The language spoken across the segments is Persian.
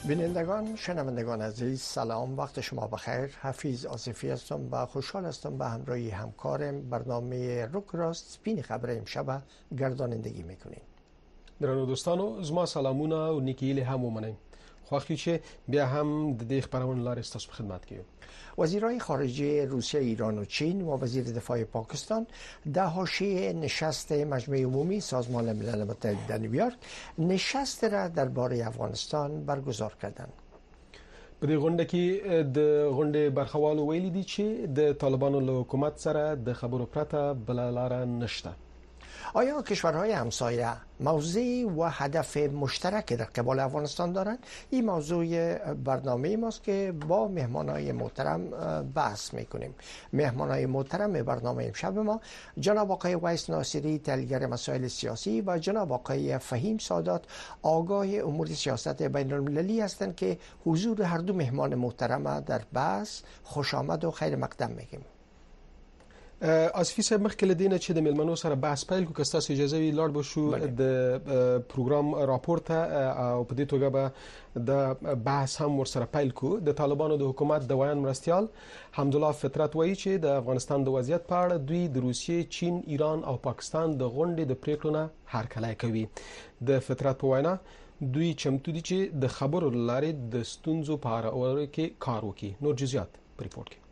بینندگان، شنوندگان عزیز، سلام، وقت شما بخیر. حفیظ آصفی هستم و خوشحال هستم به همراهی همکارم برنامه روک راست سپین خبر امشب گردانندگی میکنیم. درنو دوستانو، زما سلامونه او نیکی له هم ومنئ. خواخی چې بیا هم د دې خبرونو لارې ستاسو په خدمت کې یو. وزیرای خارجه روسیه، ایران و چین و وزیر دفاع پاکستان در حاشیه نشست مجمع عمومی سازمان ملل متحد در نیویورک نشست را درباره افغانستان برگزار کردند. په دې غونډه کې د غونډې برخوالو ویلي دي چې د طالبانو له حکومت سره د خبرو پرته بل لار نشته. آیا کشورهای همسایه موضع و هدف مشترک در قبال افغانستان دارند؟ این موضوع برنامه ماست که با مهمانای محترم بحث میکنیم. مهمانای محترم برنامه امشب ما جناب آقای ویس ناصری، تحلیلگر مسائل سیاسی، و جناب آقای فهیم سادات، آگاه امور سیاست بین المللی هستند که حضور هر دو مهمان محترم در بحث خوش آمد و خیر مقدم میگیم. آصفی صاحب، مخکې له دینه چې د ملمنو سره بحث پیل کو، که تاسو اجازه وي لاړ بشو د پروګرام راپورته او په دې توګه به د بحث هم ورسره پیل کو. د طالبانو د حکومت د ویان مرستیال حمدالله فطرت وایي چې د افغانستان د وضعیت په اړه دوی د روسیې، چین، ایران او پاکستان د غونډې د پریکړو نه هرکلی کوي. د فطرت په وینا دوی چمتو دي چې د خبرو لارې د ستونزو په اړه کې کار وکړي. نور جزئیات په ریپورت کې.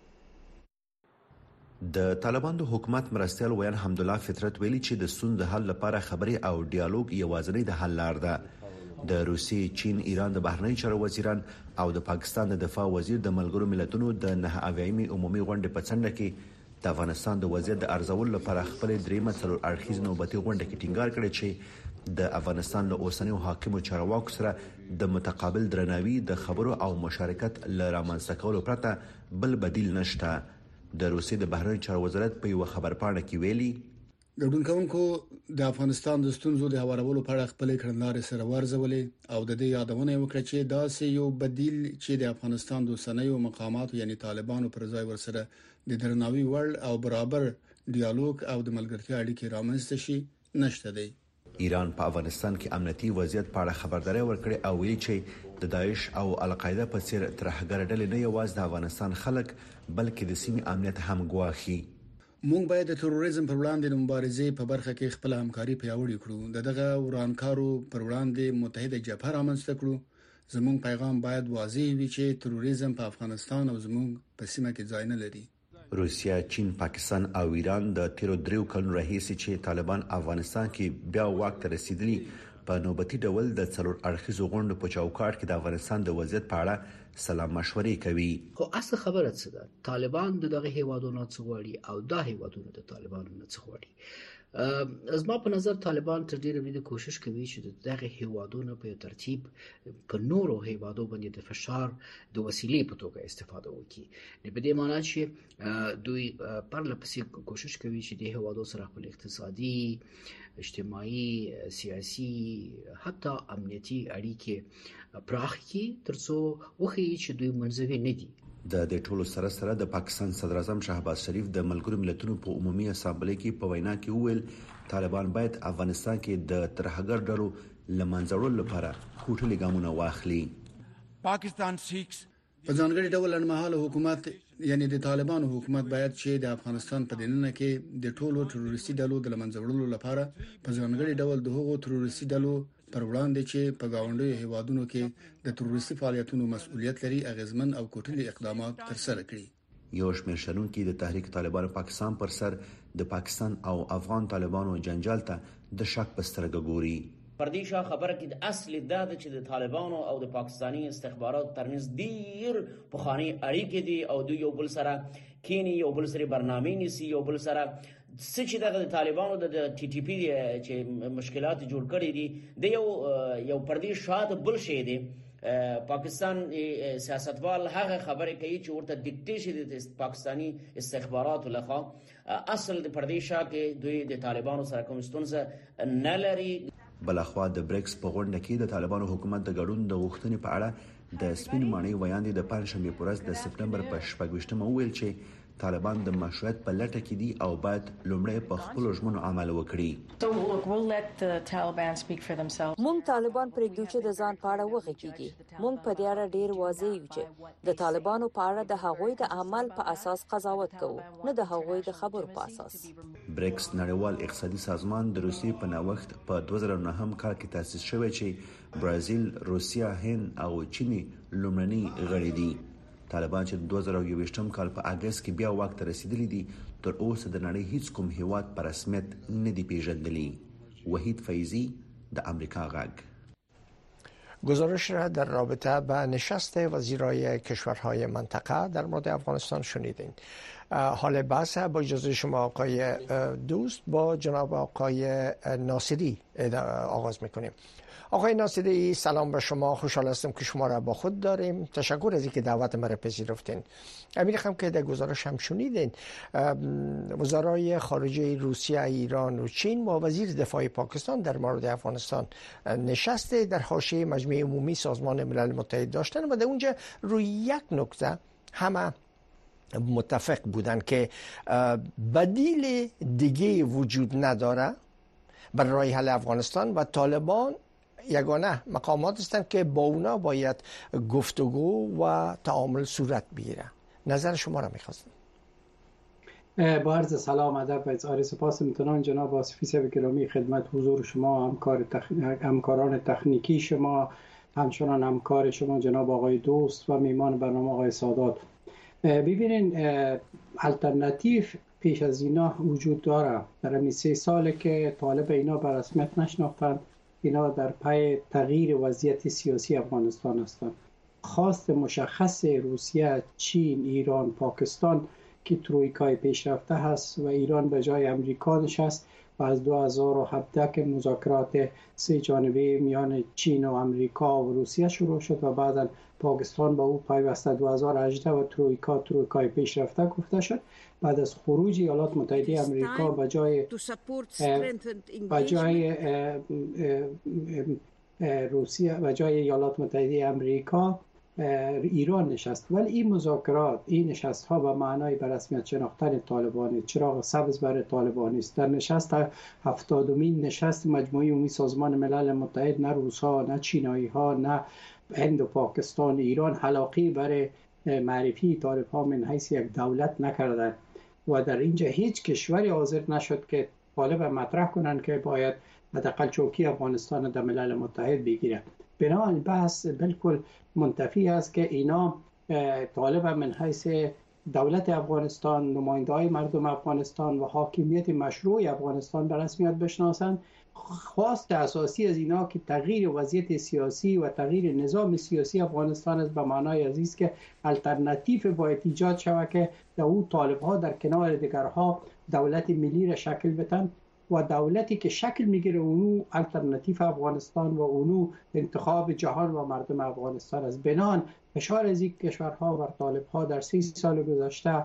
د طالبان د حکومت مرستیال ویان حمدالله فطرت ویلي چې د ستونزو د حل لپاره خبرې او ډیالوګ یوازینی د حل لار ده. د روسیې، چین، ایران د بهرنی چارو وزیران او د پاکستان د دفاع وزیر د ملګرو ملتونو د 9 عمومي غونډې په څنډه کې د افغانستان د وضعیت د ارزولو لپاره خپل دریمه څلور اړخیز نوبتي غونډه کې ټینګار کړی چې د افغانستان له اوسنیو حاکمو چارواکو سره د متقابل درناوي، د خبرو او مشارکت له رامنځته کولو پرته بل بدیل نشته. د روسیې د بهرنی چارو وزارت په یو خبرپاڼه کې ویلي ګډون کوونکو د افغانستان د ستونزو د هوارولو په اړه خپل کړنلارې سره ورزولې او د دې یادونه وکړه چې دا سه یو بدیل چې د افغانستان د اوسنیو مقاماتو یعنی طالبانو پر ځای ورسره د درناوي وړ او برابر ډیالوګ او د ملګرتیا اړیکې رامنځته شي نشته دی. ایران په افغانستان کې امنیتي وضعیت په اړه خبرداري ورکړې او ویلي چې د داعش او القاعده په څیر ترهګر ډلې نه یوازې د افغانستان خلک بلکې د سیمې امنیت هم ګواښي. موږ باید د تروریزم پر وړاندې د مبارزې په برخه کې خپل همکاري پیاوړې کړو. دغه ورانکارو پر وړاندې متحده جبهه رامنځته کړو. زموږ پیغام باید واضح وي چې تروریزم په افغانستان او زموږ په سیمه کې ځای نه لري. روسیا، چین، پاکستان او ایران د تیرو 3 کلونو راهیسې چې طالبان افغانستان کې بیا واک ته رسیدلی په نوبتي ډول د څلور اړخیزو غونډو په چوکاټ کې د افغانستان د وضعیت په اړه سلام مشورې کوي. خو اصل خبره څه ده؟ طالبان دغه هیوادونو څخه غواړي او دا هیوادونه د طالبانو نه څخه غواړي. زما په نظر طالبان تر ډیره ویده کوشش کوي چې دغه هیوادونو په ترتیب په نورو هیوادو باندې د فشار د وسیلې په توګه استفاده وکړي. په دې معنی چې دوی پرلپسې کوشش کوي چې د هیوادو سره خپل اقتصادي، اجتماعي، سیاسي، حتی امنیتي اړیکې پراخ کړي ترڅو وښیي چې دوی منځوي نه دي. د دې ټولو سره د پاکستان صدر اعظم شهباز شریف د ملګرو ملتونو په عمومي اسامبلې کې په وینا کې وویل طالبان باید افغانستان کې د ترهګر ډلو لمنځه وړلو لپاره کوټلي ګامونه واخلي. پاکستان سیکس په ځانګړي ډول لنمحاله حکومت یعنی د طالبانو حکومت باید چې د افغانستان په دننه کې د ټولو تروریستي ډلو د لمنځه وړلو لپاره په ځانګړي ډول د هغو تروریستي ډلو پر وړاندې چې په گاونډیو هیوادونو کې د تروریستي فعالیتونو مسؤلیت لري اغیزمن او کوټلي اقدامات ترسره کړي. یو شمېر شنونکي د تحریک طالبان پاکستان پر سر د پاکستان او افغان طالبانو جنجال ته د شک په سترګه ګوري. پردیشا خبره کې د اصل د چې د طالبانو او د پاکستانی استخبارات ترمنځ ډیر پخوانی اړیکې دي او دوی یو بل سره کینی، یو بل سره برنامه نیسي، یو بل سره چې د طالبانو د ټي ټي پی چې مشکلات جوړ کړي دي د یو پردیش شاته بل شي دي. پاکستان سیاستوال هغه خبره کوي چې ورته ډیکټیټ شي د پاکستانی استخباراتو لخوا. اصل د پردیشا کې دوی د طالبانو سره کوم ستونزه نه لري. بلخوا د بریکس په غونډه کې د طالبانو حکومت د ګډون د غوښتنې په اړه د سپین ماڼۍ ویاندې د پنځشنبه پر ورځ د سپټمبر په 28مه ویل چې طالبان د مشروعیت په لټه کې دي او باید لومړی په خپل ژمنو عمل وکړي. مونږ طالبان پرېږدو چې د ځان په اړه وغږیږي. مونږ په دې اړه ډیر واضح یو چې د طالبانو په اړه د هغوی د عمل په اساس قضاوت کوو، نه د هغوی د خبرو په اساس. برکس نړیوال اقتصادي سازمان د روسیې په نوښت په 2009 کال کې تاسیس شوی چې برازیل، روسیا، هند او چین لومړني غړي دي. طالبان چې 2021 کال په اگست کې بیا واک ته رسیدلی دي، تر اوسه د نړۍ هیڅ کوم هیواد په رسمیت نه دی پیژندلی. وحید فیضی، د امریکا غږ. گزارش را در رابطه با نشست وزیرای کشورهای منطقه در مورد افغانستان شنیدین. حال بحث با اجازه شما آقای دوست با جناب آقای ناصری آغاز میکنیم. آقای ناصری، سلام به شما، خوشحال هستم که شما را با خود داریم. تشکر از اینکه دعوت ما را پذیرفتین. می‌خوام که در گزارش هم شنیدین وزرای خارجه روسیه، ایران و چین با وزیر دفاع پاکستان در مورد افغانستان نشست در حاشیه مجمع عمومی سازمان ملل متحد داشتن و در اونجا روی یک نکته همه متفق بودن که بدیل دیگه وجود نداره برای حل افغانستان و طالبان یگانه مقامات هستند که با اونا باید گفتگو و تعامل صورت بگیره. نظر شما را می‌خواستم. با عرض سلام، ادب و اظهار سپاس می‌کنم جناب آصفی صاحب گرامی خدمت حضور شما، همکاران تکنیکی شما، همچنان همکار شما جناب آقای دوست و میمان برنامه آقای سادات. ببینین الटरनेटिव پیش از اینا وجود داره. در همین 3 ساله که طالب اینا به رسمیت نشناختند، اینا در پی تغییر وضعیت سیاسی افغانستان هستند. خواست مشخص روسیه، چین، ایران، پاکستان که ترویکای پیشرفته هست و ایران به جای امریکا نشست و از 2017 که مذاکرات 3 جانبه میان چین و امریکا و روسیه شروع شد و بعدا پاکستان با او پیوسته 2018 و ترویکای پیشرفته گفته شد. بعد از خروج ایالات متحده امریکا به جای روسیه و جای ایالات متحده امریکا ایران نشست. ولی این مذاکرات، این نشست ها به معنای به رسمیت شناختن طالبان، چراغ سبز برای طالبان است. در نشست 70مین نشست مجمع عمومی سازمان ملل متحد نه روس ها، نه چینایی ها، نه هند و پاکستان، ایران حلاقی برای معرفی طالب ها من حیث یک دولت نکردند و در اینجا هیچ کشوری حاضر نشد که طالب مطرح کنند که باید حداقل چوکی افغانستان در ملل متحد بگیرد. بنابراین بحث بالکل منتفی است که اینا طالب من حیث دولت افغانستان، نماینده های مردم افغانستان و حاکمیت مشروع افغانستان به رسمیت بشناسند. خواست اساسی از اینا که تغییر وضعیت سیاسی و تغییر نظام سیاسی افغانستان است، به معنای عزیز که الटरनेटिव باید ایجاد شود که در او طالب ها در کنار دیگرها دولت ملی را شکل بدن و دولتی که شکل میگیره اونو الटरनेटिव افغانستان و اونو انتخاب جهان و مردم افغانستان است. بنان فشار از این کشورها و طالب ها در 3 سال گذشته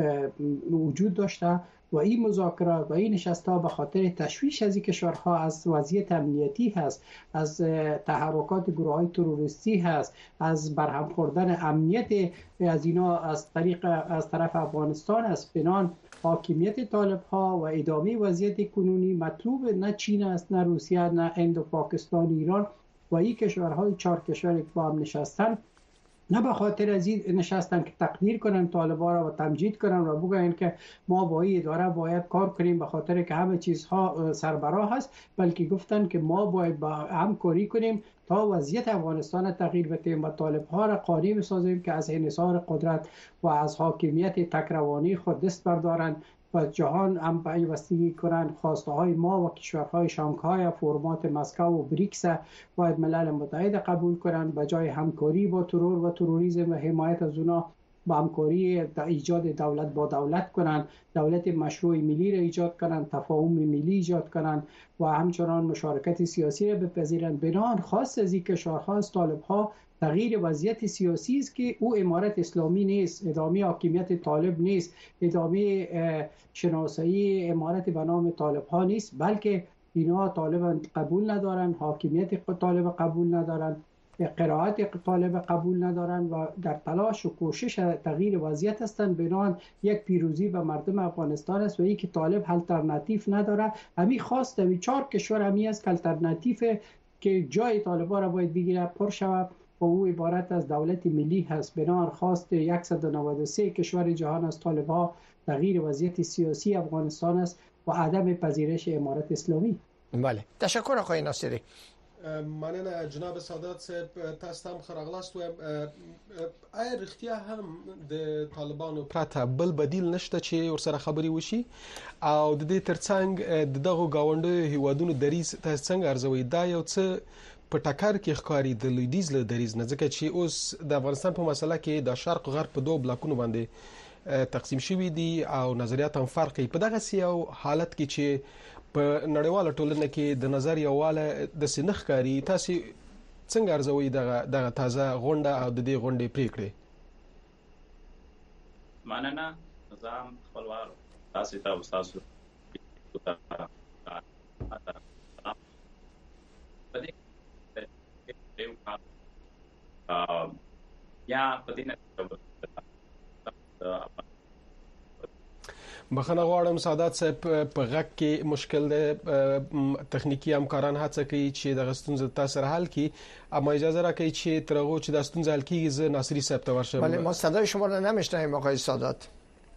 وجود داشته و این مذاکرات و این نشست‌ها به خاطر تشویش از این کشورها از وضعیت امنیتی هست، از تحرکات گروه‌های تروریستی هست، از برهم خوردن امنیت از اینا از طرف افغانستان است. بنان حاکمیت طالب‌ها و ادامه وضعیت کنونی مطلوب نه چین است، نه روسیه، نه هند و پاکستان، ایران و این کشورهای 4 کشور که با هم نشستن، نه به خاطر از این نشستن که تقدیر کنن طالبان را و تمجید کنن و بگوین که ما با این اداره باید کار کنیم به خاطر که همه چیزها سربراه هست، بلکه گفتن که ما باید با همکاری کنیم تا وضعیت افغانستان تغییر بدیم و طالب‌ها را قانع بسازیم که از انحصار قدرت و از حاکمیت تکروانی خود دست بردارند و جهان هم پیوستگی کنند. خواسته های ما و کشورهای شانگهای فرمات مسکو و بریکس باید ملل متحد قبول کنند، به جای همکاری با ترور و تروریسم و حمایت از اونا با همکاری ایجاد دولت با دولت کنند، دولت مشروع ملی را ایجاد کنند، تفاهم ملی ایجاد کنند و همچنان مشارکت سیاسی را بپذیرند. بنابراین خاص از این کشورها از طالب‌ها تغییر وضعیت سیاسی است که او امارت اسلامی نیست، ادامه حاکمیت طالب نیست، ادامه شناسایی امارت به نام طالب ها نیست، بلکه اینا طالب قبول ندارن، حاکمیت طالب قبول ندارن قرائت طالب قبول ندارند و در تلاش و کوشش تغییر وضعیت هستند. بنابراین یک پیروزی به مردم افغانستان است و این که طالب الटरनेटिव نداره. همین خواست همین 4 کشور همی است که الटरनेटिव که جای طالبان را باید بگیره پر شود و او عبارت از دولت ملی هست. بنابراین خواست 193 کشور جهان از طالبان تغییر وضعیت سیاسی افغانستان است و عدم پذیرش امارت اسلامی. بله، تشکر آقای ناصری. مننه جناب سادات صاحب، تاسو هم خراغلاست. آیا رښتیا هم د طالبانو پرته بل بدیل نشته چې ورسره خبري وشي او د دې ترڅنګ دغه گاونډي هیوادونو دریز تاسو څنګه ارزوي؟ دا یو څه په ټکر کې ښکاری د لویدیز له دریز نه، ځکه چې اوس د افغانستان په مسله کې د شرق غرب په دوه بلاکونو باندې تقسیم شوی دي او نظریات هم فرق کوي. په دغه یو حالت کې چې په نړیواله ټولنه کې د نظر یواله د سنخ کاری، تاسو څنګه ارزوي دغه تازه غونډه او د دې غونډې پریکړې؟ مننه. نظام خپلوار تاسو ته تاسو یا پدینه بخنه غواړم سادات صاحب، په غږ کې مشکل ده، تخنیکی همکاران هڅه کوي چې د غستونزه تاسو حل کړي، اما اجازه راکړئ چې ترغو چې د غستونزه حل کیږي زه ناصری صاحب ته ورشم. بله، ما صدای شما رو نمیشنویم آقای سادات.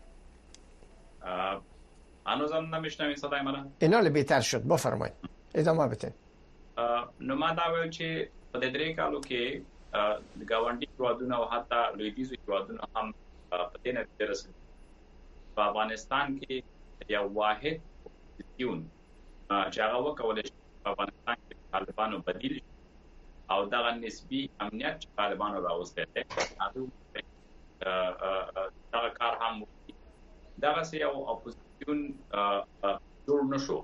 هنوزم نمیشنوین صدای منو؟ اینا بهتر شد، بفرمایید ادامه بدین. نو ما دا ویل چې په دې درې کالو کې د گاونډي هیوادونو او حتی لویدیځو هیوادونو هم په دې نتیجه رسېدل په افغانستان کې یو واحد اپوزیسیون چې هغه وکولای شي په افغانستان کې طالبانو بدیل او دغه نسبی امنیت چې طالبانو راوستي دي هغه دغه کار هم دغه یو اپوزیسیون جوړ نشو.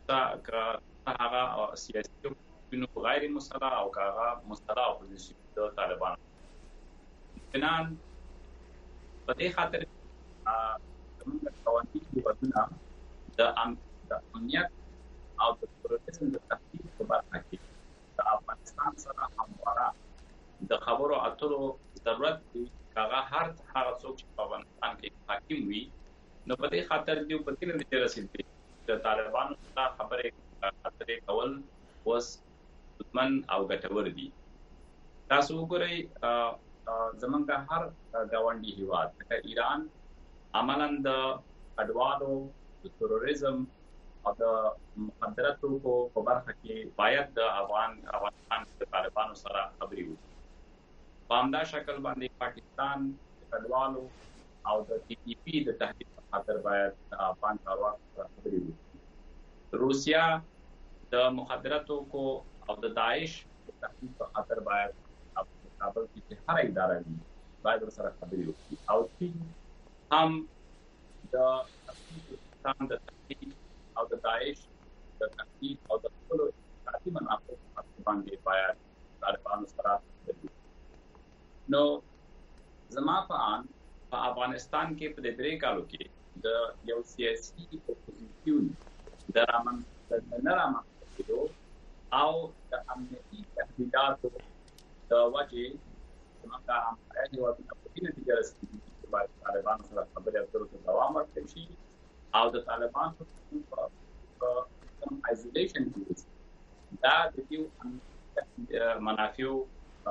هغه سیاسي اپوزیسیون غیر مسلح او هغه مسلح اپوزیسیون د طالبانو بنان په دې خاطر زموږ قوانین د بدلونه د امنیت او د تروریزم د تحقیق په برخه کې د افغانستان سره همواره د خبرو اترو ضرورت دی. هغه هغه څوک چې په افغانستان کې حاکم وي نو په دې خاطر دی په دې نتیجه رسیدي د طالبانو سره خبرې اترې کول اوس دښمن او ګټور دي. تاسو وګورئ زمونږ هر گاونډي هیواد لکه ایران عملاً د اډوالو د تروریزم او د مخدراتو په برخه کې باید د افغانستان د طالبانو سره خبرې وکړي. په همدا شکل باندې پاکستان د اډوالو او د ټي ټي پی د تهدید په خاطر باید د افغان چارواکو سره خبرې وکړي. روسیا د مخدراتو او د داعش د تهدید په خاطر باید کابل کې هر اداره وي باید سره خبرې وکړي. او چین هم د افغانستان د تهدید او د داعش د تهدید او د خپلو اقتصادي منافعو باندې باید طالبانو سره خبرې وکړي. نو زما په ان په افغانستان کې په درې کالو کې د یو سیاسي اپوزیسیون د رامنځته او د امنیتي تهدیداتو د وجې زموږ همکاري هیوادونه په دې نتیجه رسېدلي چې باید طالبانو سره خبرې اترو ته دوام ورکړل شي او د طالبانو په ایزولیشن کې دا د دې منافعو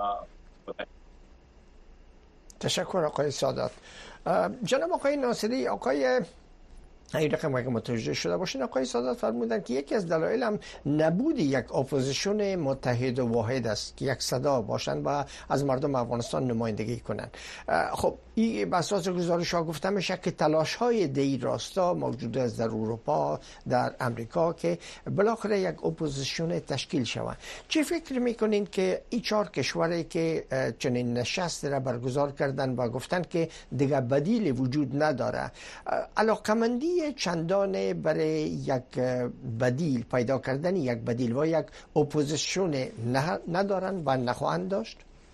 تشکر آقای سادات. جناب آقای ناصری، آقای این رقم اگه متوجه شده باشین آقای سادات فرمودن که یکی از دلایل هم نبود یک اپوزیسیون متحد و واحد است که یک صدا باشند و از مردم افغانستان نمایندگی کنند. خب این بساط گزارش ها گفته میشه که تلاش های دی راستا موجود است در اروپا، در امریکا که بالاخره یک اپوزیسیون تشکیل شود. چه فکر میکنین که این 4 کشوری که چنین نشست را برگزار کردن و گفتن که دیگه بدیل وجود نداره، علاقمندی چندانه برای یک بدیل پیدا کردن یک بدیل و یک اپوزیسیون ندارن و نخواهند داشت؟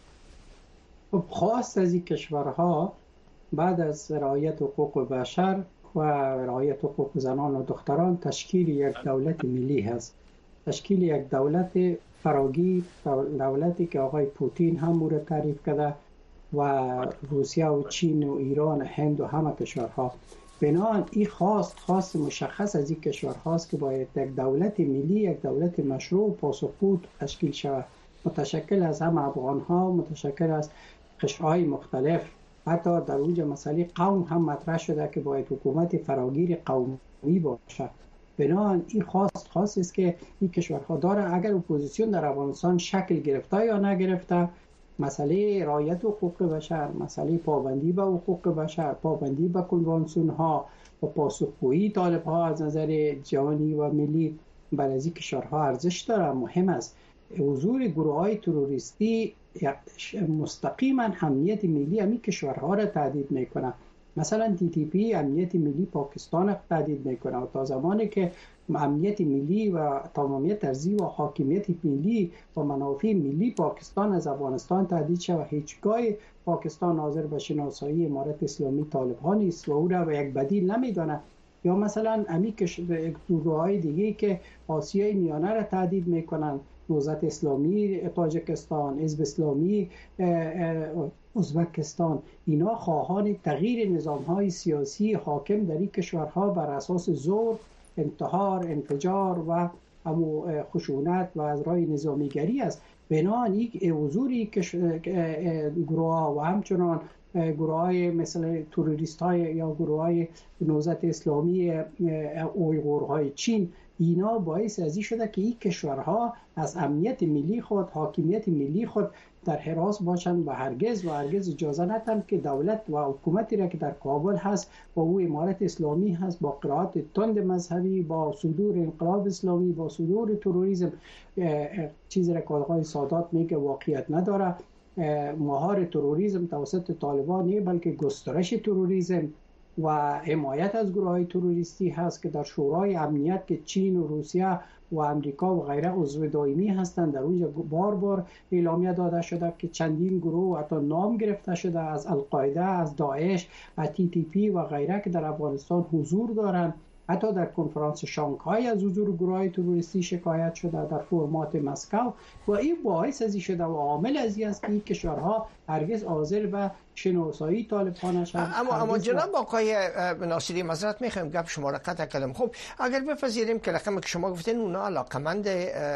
خواست از این کشورها بعد از رعایت حقوق بشر و رعایت حقوق زنان و دختران تشکیل یک دولت ملی هست. تشکیل یک دولت فراگیر، دولتی که آقای پوتین هم او را تعریف کرده و روسیه و چین و ایران و هند و همه کشورها. بنابراین این خواست مشخص از این کشورهاست که باید یک دولت ملی، یک دولت مشروع پاسخگو تشکیل شود، متشکل از هم افغانها، متشکل از قشرهای مختلف. حتی در اوج مسئله قوم هم مطرح شده که باید حکومت فراگیر قومی باشه. بنابراین این خواست است که این کشورها داره. اگر اپوزیسیون در افغانستان شکل گرفته یا نگرفته، مسئله رعایت حقوق بشر، مسئله پابندی به حقوق بشر، پابندی به کنوانسیون ها و پاسخگویی طالب ها از نظر جهانی و ملی برای این کشورها ارزش داره، مهم است. حضور گروه های تروریستی مستقیما امنیت ملی همین کشورها را تهدید میکنه. مثلا TTP امنیت ملی پاکستان را تهدید میکنه و تا زمانی که امنیت ملی و تمامیت ارضی و حاکمیت ملی و منافع ملی پاکستان از افغانستان تهدید شود و هیچگاه پاکستان حاضر به شناسایی امارت اسلامی طالب ها نیست و او را یک بدیل نمیدانه. یا مثلا امی گروه های دیگه که آسیای میانه را تهدید میکنن، نهضت اسلامی تاجیکستان، حزب اسلامی ازبکستان، اینا خواهان تغییر نظام‌های سیاسی حاکم در این کشورها بر اساس زور، انتحار، انفجار و خشونت و از راه نظامیگری است. بنابراین حضوری گروه و همچنان گروه های مثل تروریست های یا گروه های نهضت اسلامی اویغورهای چین، اینا باعث ازی شده که این کشورها از امنیت ملی خود، حاکمیت ملی خود در حراس باشند و هرگز اجازه ندن که دولت و حکومتی را که در کابل هست و او امارت اسلامی هست با قرارات تند مذهبی، با صدور انقلاب اسلامی، با صدور تروریسم، چیزی را که آقای سادات میگه واقعیت نداره. مهار تروریسم توسط طالبان نه بلکه گسترش تروریسم و حمایت از گروه های تروریستی هست که در شورای امنیت که چین و روسیه و امریکا و غیره عضو دائمی هستند، در اونجا بار اعلامیه داده شده که چندین گروه حتی نام گرفته شده از القاعده، از داعش، از TTP و غیره که در افغانستان حضور دارند. حتی در کنفرانس شانگهای از حضور گروه های تروریستی شکایت شده در فرمات مسکو و این باعث ازی شده و عامل ازی است که این کشورها هرگز حاضر به شناسایی طالب ها نشد. اما جناب آقای ناصری معذرت میخوایم گپ شما را قطع کردم. خب اگر بپذیریم که رقمی که شما گفتین اونا علاقمند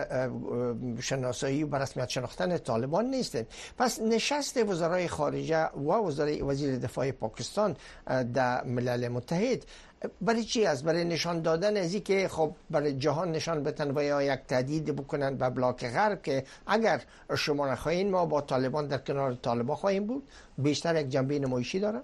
شناسایی و رسمیت شناختن طالبان نیستن، پس نشست وزرای خارجه و وزیر دفاع پاکستان در ملل متحد برای چی است؟ برای نشان دادن از این که خب برای جهان نشان بدن و یا یک تهدید بکنن به بلاک غرب که اگر شما نخواهین ما با طالبان در کنار طالبان خواهیم بود؟ بیشتر یک جنبه نمایشی داره؟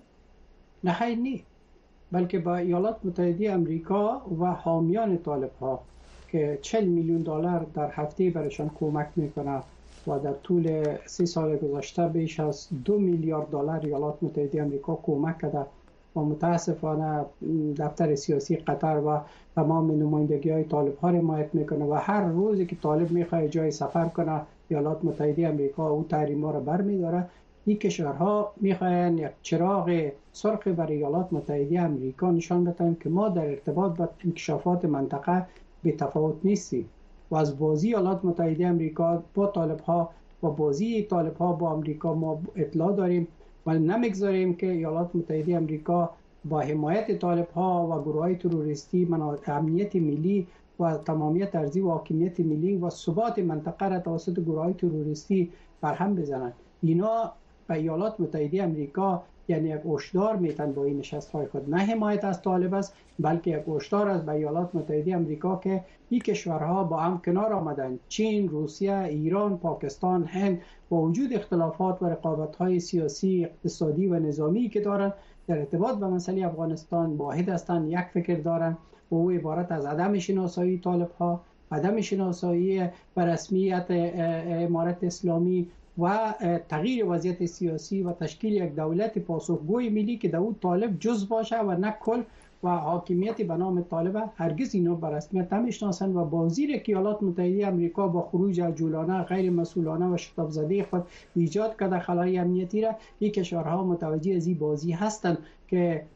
نه، بلکه با ایالات متحده امریکا و حامیان طالب ها که 40 میلیون دلار در هفته برایشان کمک میکنه و در طول 3 سال گذشته بیش از 2 میلیارد دلار ایالات متحده امریکا کمک کرده و متاسفانه دفتر سیاسی قطر و تمام نمایندگی های طالب ها حمایت میکنه و هر روزی که طالب میخواد جای سفر کنه ایالات متحده امریکا او تحریما را برمیداره. این کشورها میخواین یک چراغ سرخ برای ایالات متحده امریکا نشان بدن که ما در ارتباط با انکشافات منطقه بی تفاوت نیستیم و از بازی ایالات متحده امریکا با طالب ها و بازی طالب ها با امریکا ما اطلاع داریم و نمیگذاریم که ایالات متحده امریکا با حمایت طالب ها و گروه های تروریستی امنیت ملی و تمامیت ارضی و حاکمیت ملی و ثبات منطقه را توسط گروه های تروریستی برهم بزنند. اینا به ایالات متحده امریکا یعنی یک هشدار میتن با این نشست های خود، نه حمایت از طالب است بلکه یک هشدار است به ایالات متحده امریکا که این کشورها با هم کنار آمدن. چین، روسیه، ایران، پاکستان، هند با وجود اختلافات و رقابت های سیاسی، اقتصادی و نظامی که دارند در ارتباط به مسئله افغانستان واحد هستند، یک فکر دارند و او عبارت از عدم شناسایی طالب ها، عدم شناسایی به رسمیت امارت اسلامی و تغییر وضعیت سیاسی و تشکیل یک دولت پاسخگوی ملی که داود طالب جز باشه و نه کل و حاکمیت به نام طالب هرگز اینا به رسمیت نمیشناسند و بازی که ایالات متحده امریکا با خروج عجولانه غیر مسئولانه و شتاب زده خود ایجاد کرده خلای امنیتی را این کشورها متوجه از این بازی هستند که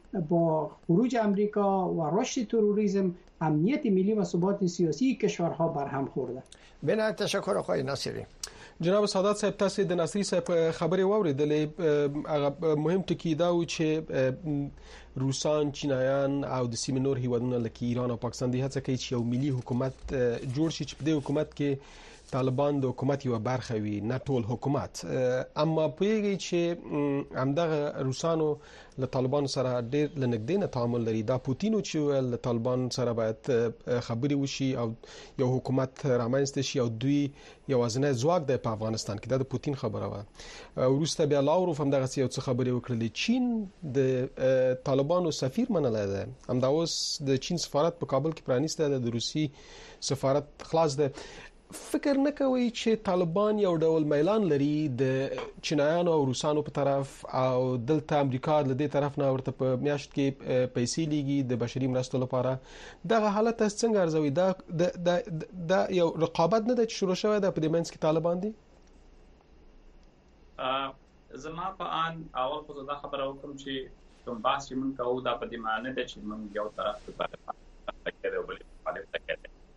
با خروج امریکا و رشد تروریسم امنیت ملی و ثبات سیاسی کشورها برهم خورده. بنا تشکر آقای ناصری. جناب سادات صاحب تاسو د ناصری صاحب خبرې واوریدلې. هغه مهم ټکی دا و چې روسان، چینایان او د سیمې نور هیوادونه لکه ایران او پاکستان د هڅه کوي چې یو ملي حکومت جوړ شي چې په دې حکومت کې طالبان د حکومت یو برخه وي، نه ټول حکومت. اما پوهیږي چې همدغه روسانو له طالبان سره ډېر لنږدې نه تعامل لري. دا پوتین چې له طالبان سره باید خبرې وشي او یو حکومت رامنځته شي او دوی یوازینی ځواک دی په افغانستان کې. دا د پوتین خبره وه. وروسته بیا لاوروف هم دغه یو څه خبرې وکړلې. چین د طالبانو سفیر منلی دی. همدا اوس د چین سفارت په کابل کې پرانیستی دی، د روسي سفارت خلاص دی. فکر نه کوي چې طالبان یو ډول میلان لري د چینایانو او روسانو په طرف او دلته امریکا له دې طرف نه ورته په میاشت کې پیسې لیږي د بشري مرستو لپاره؟ دغه حالت څنګه ارزوي؟ دا یو رقابت نه ده چې شروع شوی ده په دې منځ کې طالبان دي؟ زما په ان اول خو دا خبره وکم چې کوم بحث چې مونږ کوو دا په دې معنی ده چې مونږ یو طرف ته فکر او بل مخالف فکر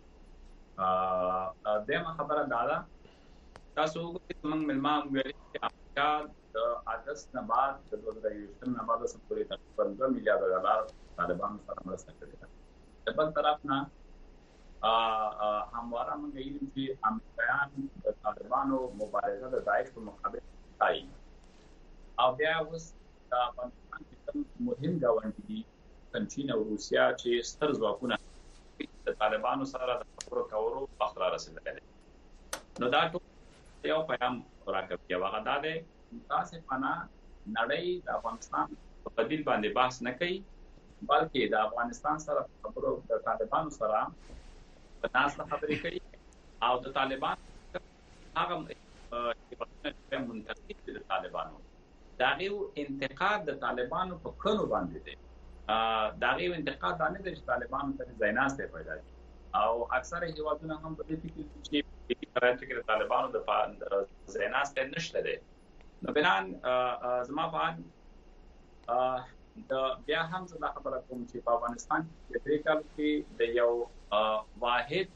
دغه خبره دا تاسو وګورئ موږ ملما ویلي چې امریکا د اگست نه بعد د 2023 نه بعد سم پورې تقریبا $2 میلیارډ طالبان سره مرسته کړې ده. د بل طرف نه همواره موږ ویلي چې امریکایان د طالبانو مبارزه د داعش په مقابل کوي او بیا اوس د افغانستان کې مهم ګاونډي دي چین او روسیا چې ستر ځواکونه د طالبانو سره د خبرو کولو وخت را رسیدلی. نو دا ټول یو پیغام راکوي. هغه دا دی تاسو پنا نړۍ د افغانستان په بدیل باندې بحث نه کوي، بلکې د افغانستان سره خبرو د طالبانو سره په ناس خبرې کوي او د طالبان هغه چې منتقد دي د طالبانو داغه انتقاد د طالبانو په کړنو باندې دی. داغه انتقاد نه د طالبانو ته زیناسته پیدا شي او اکثره هیوادونه هم په دې کې چې کراچي کې طالبانو د زیناسته نشته دي. نو بنان زما په د بیا هم زه خبره کوم چې په افغانستان کې د کال کې د یو واحد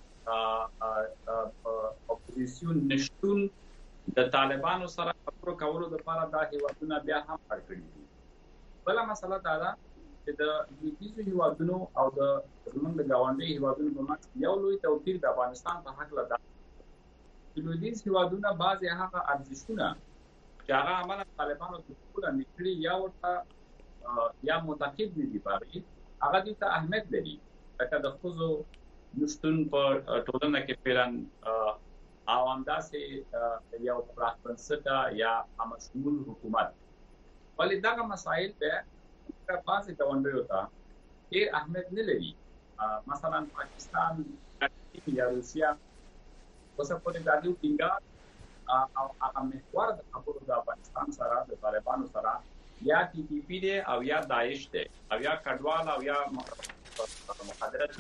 اپوزیسیون نشټون د طالبانو سره خبرو کولو لپاره دا هیوادونه بیا هم کار کړی دي. بل مسله دا ده چې د لویدیځ هیوادونو او د زمونږ د ګاونډي هیوادونو په منځ یو لوی توپیر د افغانستان په حق لدا. د لویدیځ هیوادونو بعضي هغه ارزښتونه چې هغه عملاً طالبانو د ټول نکړي یا ورته یا متقید دي پاره هغه د اهمیت لري. لکه د خوځو نشټون په ټولنه کې پیران او همداسې یو پراخبنسټه یا مسؤل حکومت ولې دا مسائل په بعض ګاونډیو ته ډېر اهمیت نه لري. مثلا پاکستان یا روسیا اوسه په دې دادیو ټینګا او هغه محور د خبرو د افغانستان سره د طالبانو سره یا ټي ټي پی دی او یا داعش دی او یا کډوال او یا مخدرات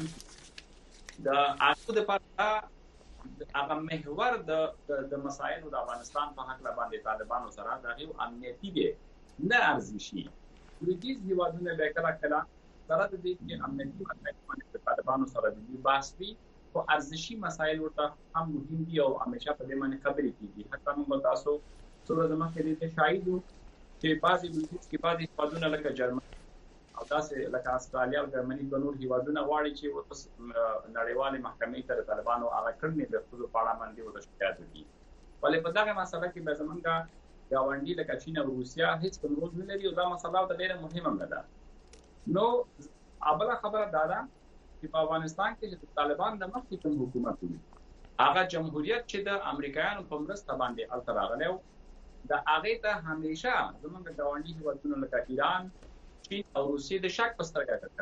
د اصل د پاره هغه محور د مسایلو د افغانستان په حق باندې طالبانو سره د یو امنیتي دی نه ارزشي. لویدیځ هیوادونه به کله سره د دې کې امنیتي مسایل د طالبانو سره د بحث وی او ارزشي مسایل ورته هم مهم دي او همیشه په دې باندې خبرې کیږي. حتی موږ تاسو څو زما کې دې شاهد وو چې بعضي لویدیځ کې بعضي هیوادونه لکه جرمني او تاسو لکه استرالیا او جرمني د نور هیوادونه غواړي چې اوس نړیوالې محکمې ته طالبانو هغه کړنې د خپل پاړه باندې وته شکایت وکړي. ولې په دغه مسله کې به زمونږ ګاونډي لکه چین او روسیا هیڅ کوم رول نه لري او دا مسله د ډیره مهمه ده. نو اوله خبره دا ده چې په افغانستان کې چې طالبان د مخکې کوم حکومت وي هغه جمهوریت چې د امریکایانو په مرسته باندې الته راغلی و د هغه ته همیشه زمونږ ګاونډي هیوادونه لکه ایران، چین او روسیې د شک په سترګه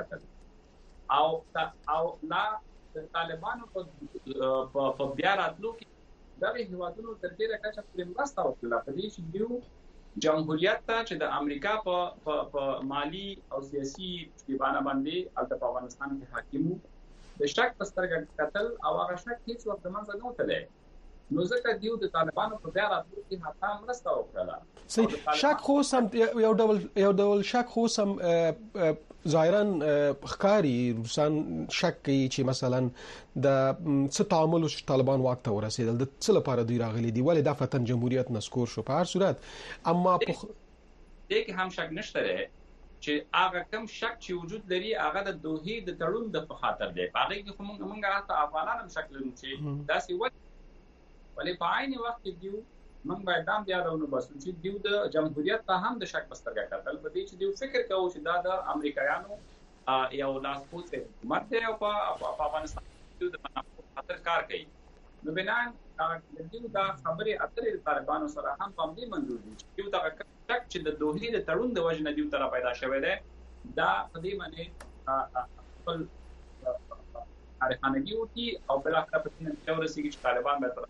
کتل او لا د طالبانو په بیا راتلو کې دا هیوادونو تر ډیره کچه پرې مرسته وکړه په دې چې یو جمهوریت ته چې د امریکا په مالی او سیاسي اشتباهه باندې الته په افغانستان کې حاکم د شک په سترګه کتل او هغه شک هیڅ وخت د منځه نه وتلی. نو ځکه دیو د طالبانو په بیا راتلو کې حتی مرسته وکړه. صحیح. شک خو سم یو ډول شک خو سم ظاهرا ښکاری روسان شک کوي چې مثلا د څه تعامل طالبان واک ته ورسېدل د څه لپاره دوی راغلي دي ولې د فتن جمهوریت نسکور شو. په هر صورت اما دې کې هم شک نشته چې هغه کم شک چې وجود لري هغه د دوحې د تړون د خاطر دی. هغه کې موږ حتی افغانان هم شک لرو چې داسې ولې په عین وخت کې دیو موږ باید هم یادونه وسو چې دیو د جمهوریت ته هم د شک بسترګه کتل په دې چې دیو فکر کوي چې دا د امریکایانو یو لاسپوڅ حکومت دی او په افغانستان کې د منافع خاطر کار کوي. نو بنان دیو دا خبره اترې د طالبانو سره هم په دې منځور دي چې دیو دا شک چې د دوحې د تړون د وجه نه دیو تر پیدا شوی دی دا په دې باندې خپل ارخانګي وتی او بل اخر په دې چې ورسېږي چې طالبان به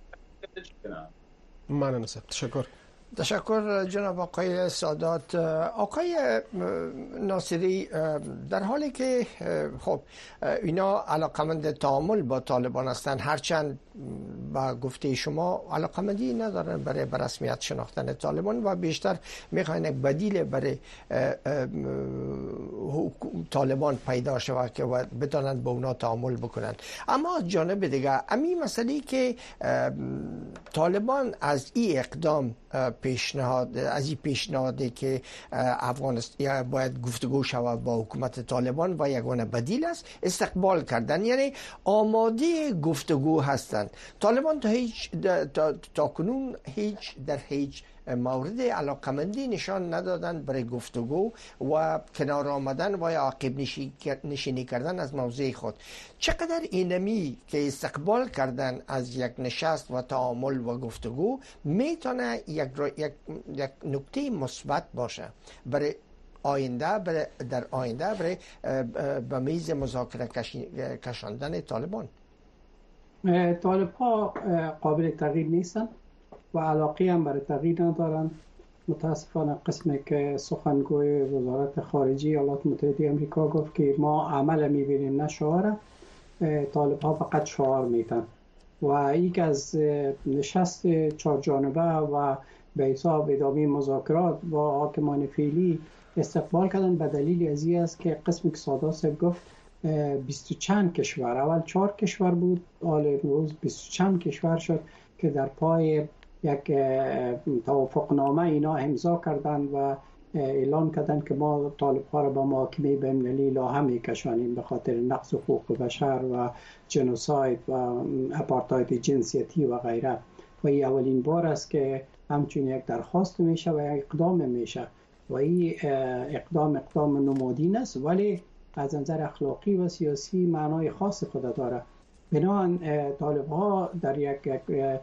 ممنون صاحب. تشکر جناب آقای سادات. آقای ناصری در حالی که خب اینا علاقمند تعامل با طالبان هستند هرچند با گفته شما علاقمندی ندارن برای رسمیت شناختن طالبان و بیشتر میخواین یک بدیل برای طالبان پیدا شود که بتونن با اونا تعامل بکنن. اما جانب دیگه امی مسئله که طالبان از این اقدام پیشنهادی که افغانستان باید گفتگو شود با حکومت طالبان و یگانه بدیل است استقبال کردن، یعنی آماده گفتگو هستند. طالبان تا کنون در هیچ مورد علاقمندی نشان ندادن برای گفتگو و کنار آمدن و عقب نشینی کردن از موضع خود. چقدر اینمی که استقبال کردن از یک نشست و تعامل و گفتگو میتونه یک نکته مثبت باشه برای آینده در آینده برای به میز مذاکره کشاندن طالبان؟ طالب ها قابل تغییر نیستن و علاقه هم برای تغییر ندارن. متاسفانه قسمی که سخنگوی وزارت خارجه ایالات متحده آمریکا گفت که ما عمل میبینیم نه شعار، طالب ها فقط شعار میتن و یک از نشست چهارجانبه و به حساب ادامه مذاکرات با حاکمان فعلی استقبال کردن به دلیل از این است که قسمی که سادات صاحب گفت 20 چند کشور، اول 4 کشور بود، حال امروز 20 چند کشور شد که در پای یک توافقنامه اینا امضا کردن و اعلان کردن که ما طالب ها را به محاکمه بین‌المللی لاحه می‌کشانیم به خاطر نقض حقوق بشر و جنوساید و اپارتاید جنسیتی و غیره. و این اولین بار است که همچون یک درخواست میشه و یک اقدام میشه و این اقدام نمادین است ولی از نظر اخلاقی و سیاسی معنای خاص خود داره. بنابراین طالب ها در یک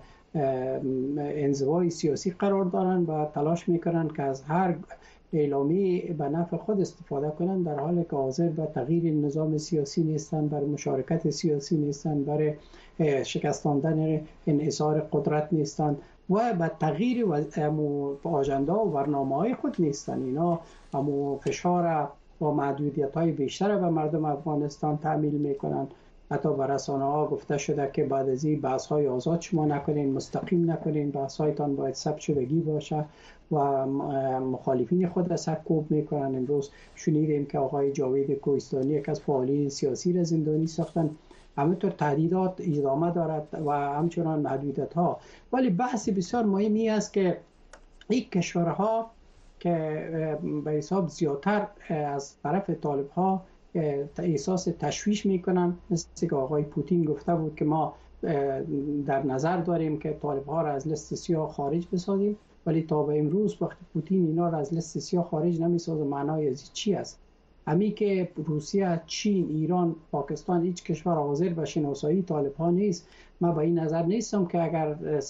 انزوای سیاسی قرار دارن و تلاش میکنن که از هر اعلامی به نفع خود استفاده کنن، در حالی که حاضر به تغییر نظام سیاسی نیستن، بر مشارکت سیاسی نیستن، برای شکستاندن انحصار قدرت نیستن و به تغییر آژنده و برنامه‌های خود نیستن. اینا فشار و محدودیت‌های بیشتر به مردم افغانستان تحمیل میکنن. حتی بر رسانه‌ها گفته شده که بعد از این بحث‌های آزاد شما نکنین، مستقیم نکنین، بحث‌هایتان باید ثبت شدگی باشه و مخالفین خود را سرکوب میکنن. امروز شنیدیم که آقای جاوید کوهستانی یک از فعالین سیاسی را زندانی ساختن. همینطور تهدیدات ادامه دارد و همچنان محدودیت‌ها. ولی بحث بسیار مهمی است که این کشورها که به حساب زیادتر از طرف طالب‌ها احساس تشویش میکنن، مثل که آقای پوتین گفته بود که ما در نظر داریم که طالب‌ها را از لیست سیاه خارج بسازیم، ولی تا به امروز وقتی پوتین اینا را از لیست سیاه خارج نمیسازه معنای از چی است؟ همین که روسیه، چین، ایران، پاکستان هیچ کشور حاضر به شناسایی طالب‌ها نیست. من با این نظر نیستم که اگر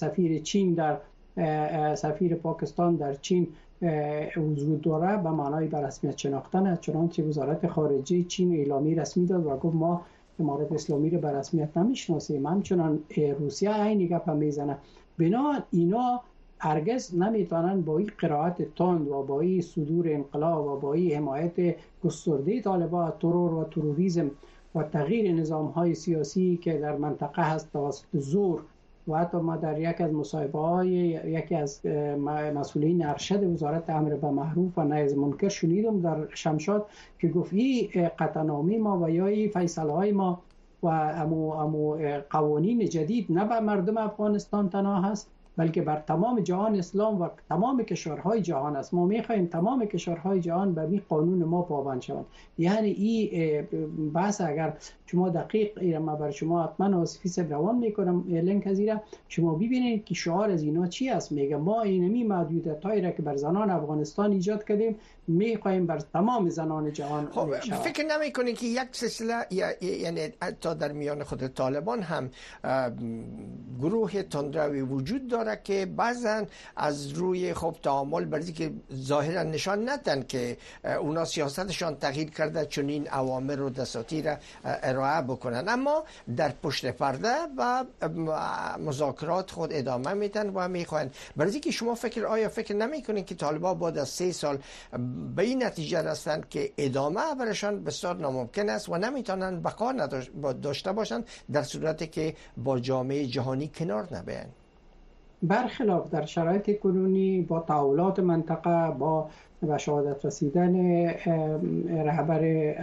سفیر پاکستان در چین وجود داره به معنای به رسمیت شناختن، چنانچه وزارت خارجه چین اعلامی رسمی داد و گفت ما امارت اسلامی رو به رسمیت نمیشناسیم. همچنان روسیه عین گپ میزنه. بنا اینا هرگز نمیتونن با این قرائت تند و با این صدور انقلاب و با این حمایت گسترده طالبان ترور و تروریسم و تغییر نظام‌های سیاسی که در منطقه هست توسط زور و حتی ما در یک از مصاحبه‌های یکی از مسئولین ارشد وزارت امر به معروف و نهی از منکر شنیدم در شمشاد که گفت این قطعنامه ما و یا این فیصله‌های ما و امو قوانین جدید نه به مردم افغانستان تنها هست بلکه بر تمام جهان اسلام و تمام کشورهای جهان است. ما می‌خوایم تمام کشورهای جهان به این قانون ما پابند شوند. یعنی این بحث اگر شما دقیق ما بر شما حتما آصفی روان میکنم لینک از ایران شما ببینید که شعار از اینا چی است. میگه ما اینمی محدودیت‌هایی را که بر زنان افغانستان ایجاد کردیم می‌خوایم بر تمام زنان جهان. فکر نمی‌کنید که یک سلسله یعنی حتی در میان خود طالبان هم گروه تندروی وجود داره که بعضن از روی خب تعامل برای که ظاهرا نشان ندن که اونا سیاستشان تغییر کرده چون این اوامر و دساتیر ارائه بکنن، اما در پشت پرده و مذاکرات خود ادامه میدن و میخواین. برای که شما آیا فکر نمیکنین که طالبان بعد از 3 سال به این نتیجه رسیدن که ادامه برشان بسیار ناممکن است و نمیتونن بقا داشته باشند در صورتی که با جامعه جهانی کنار نبین؟ برخلاف در شرایط کنونی با تحولات منطقه با به شهادت رسیدن رهبر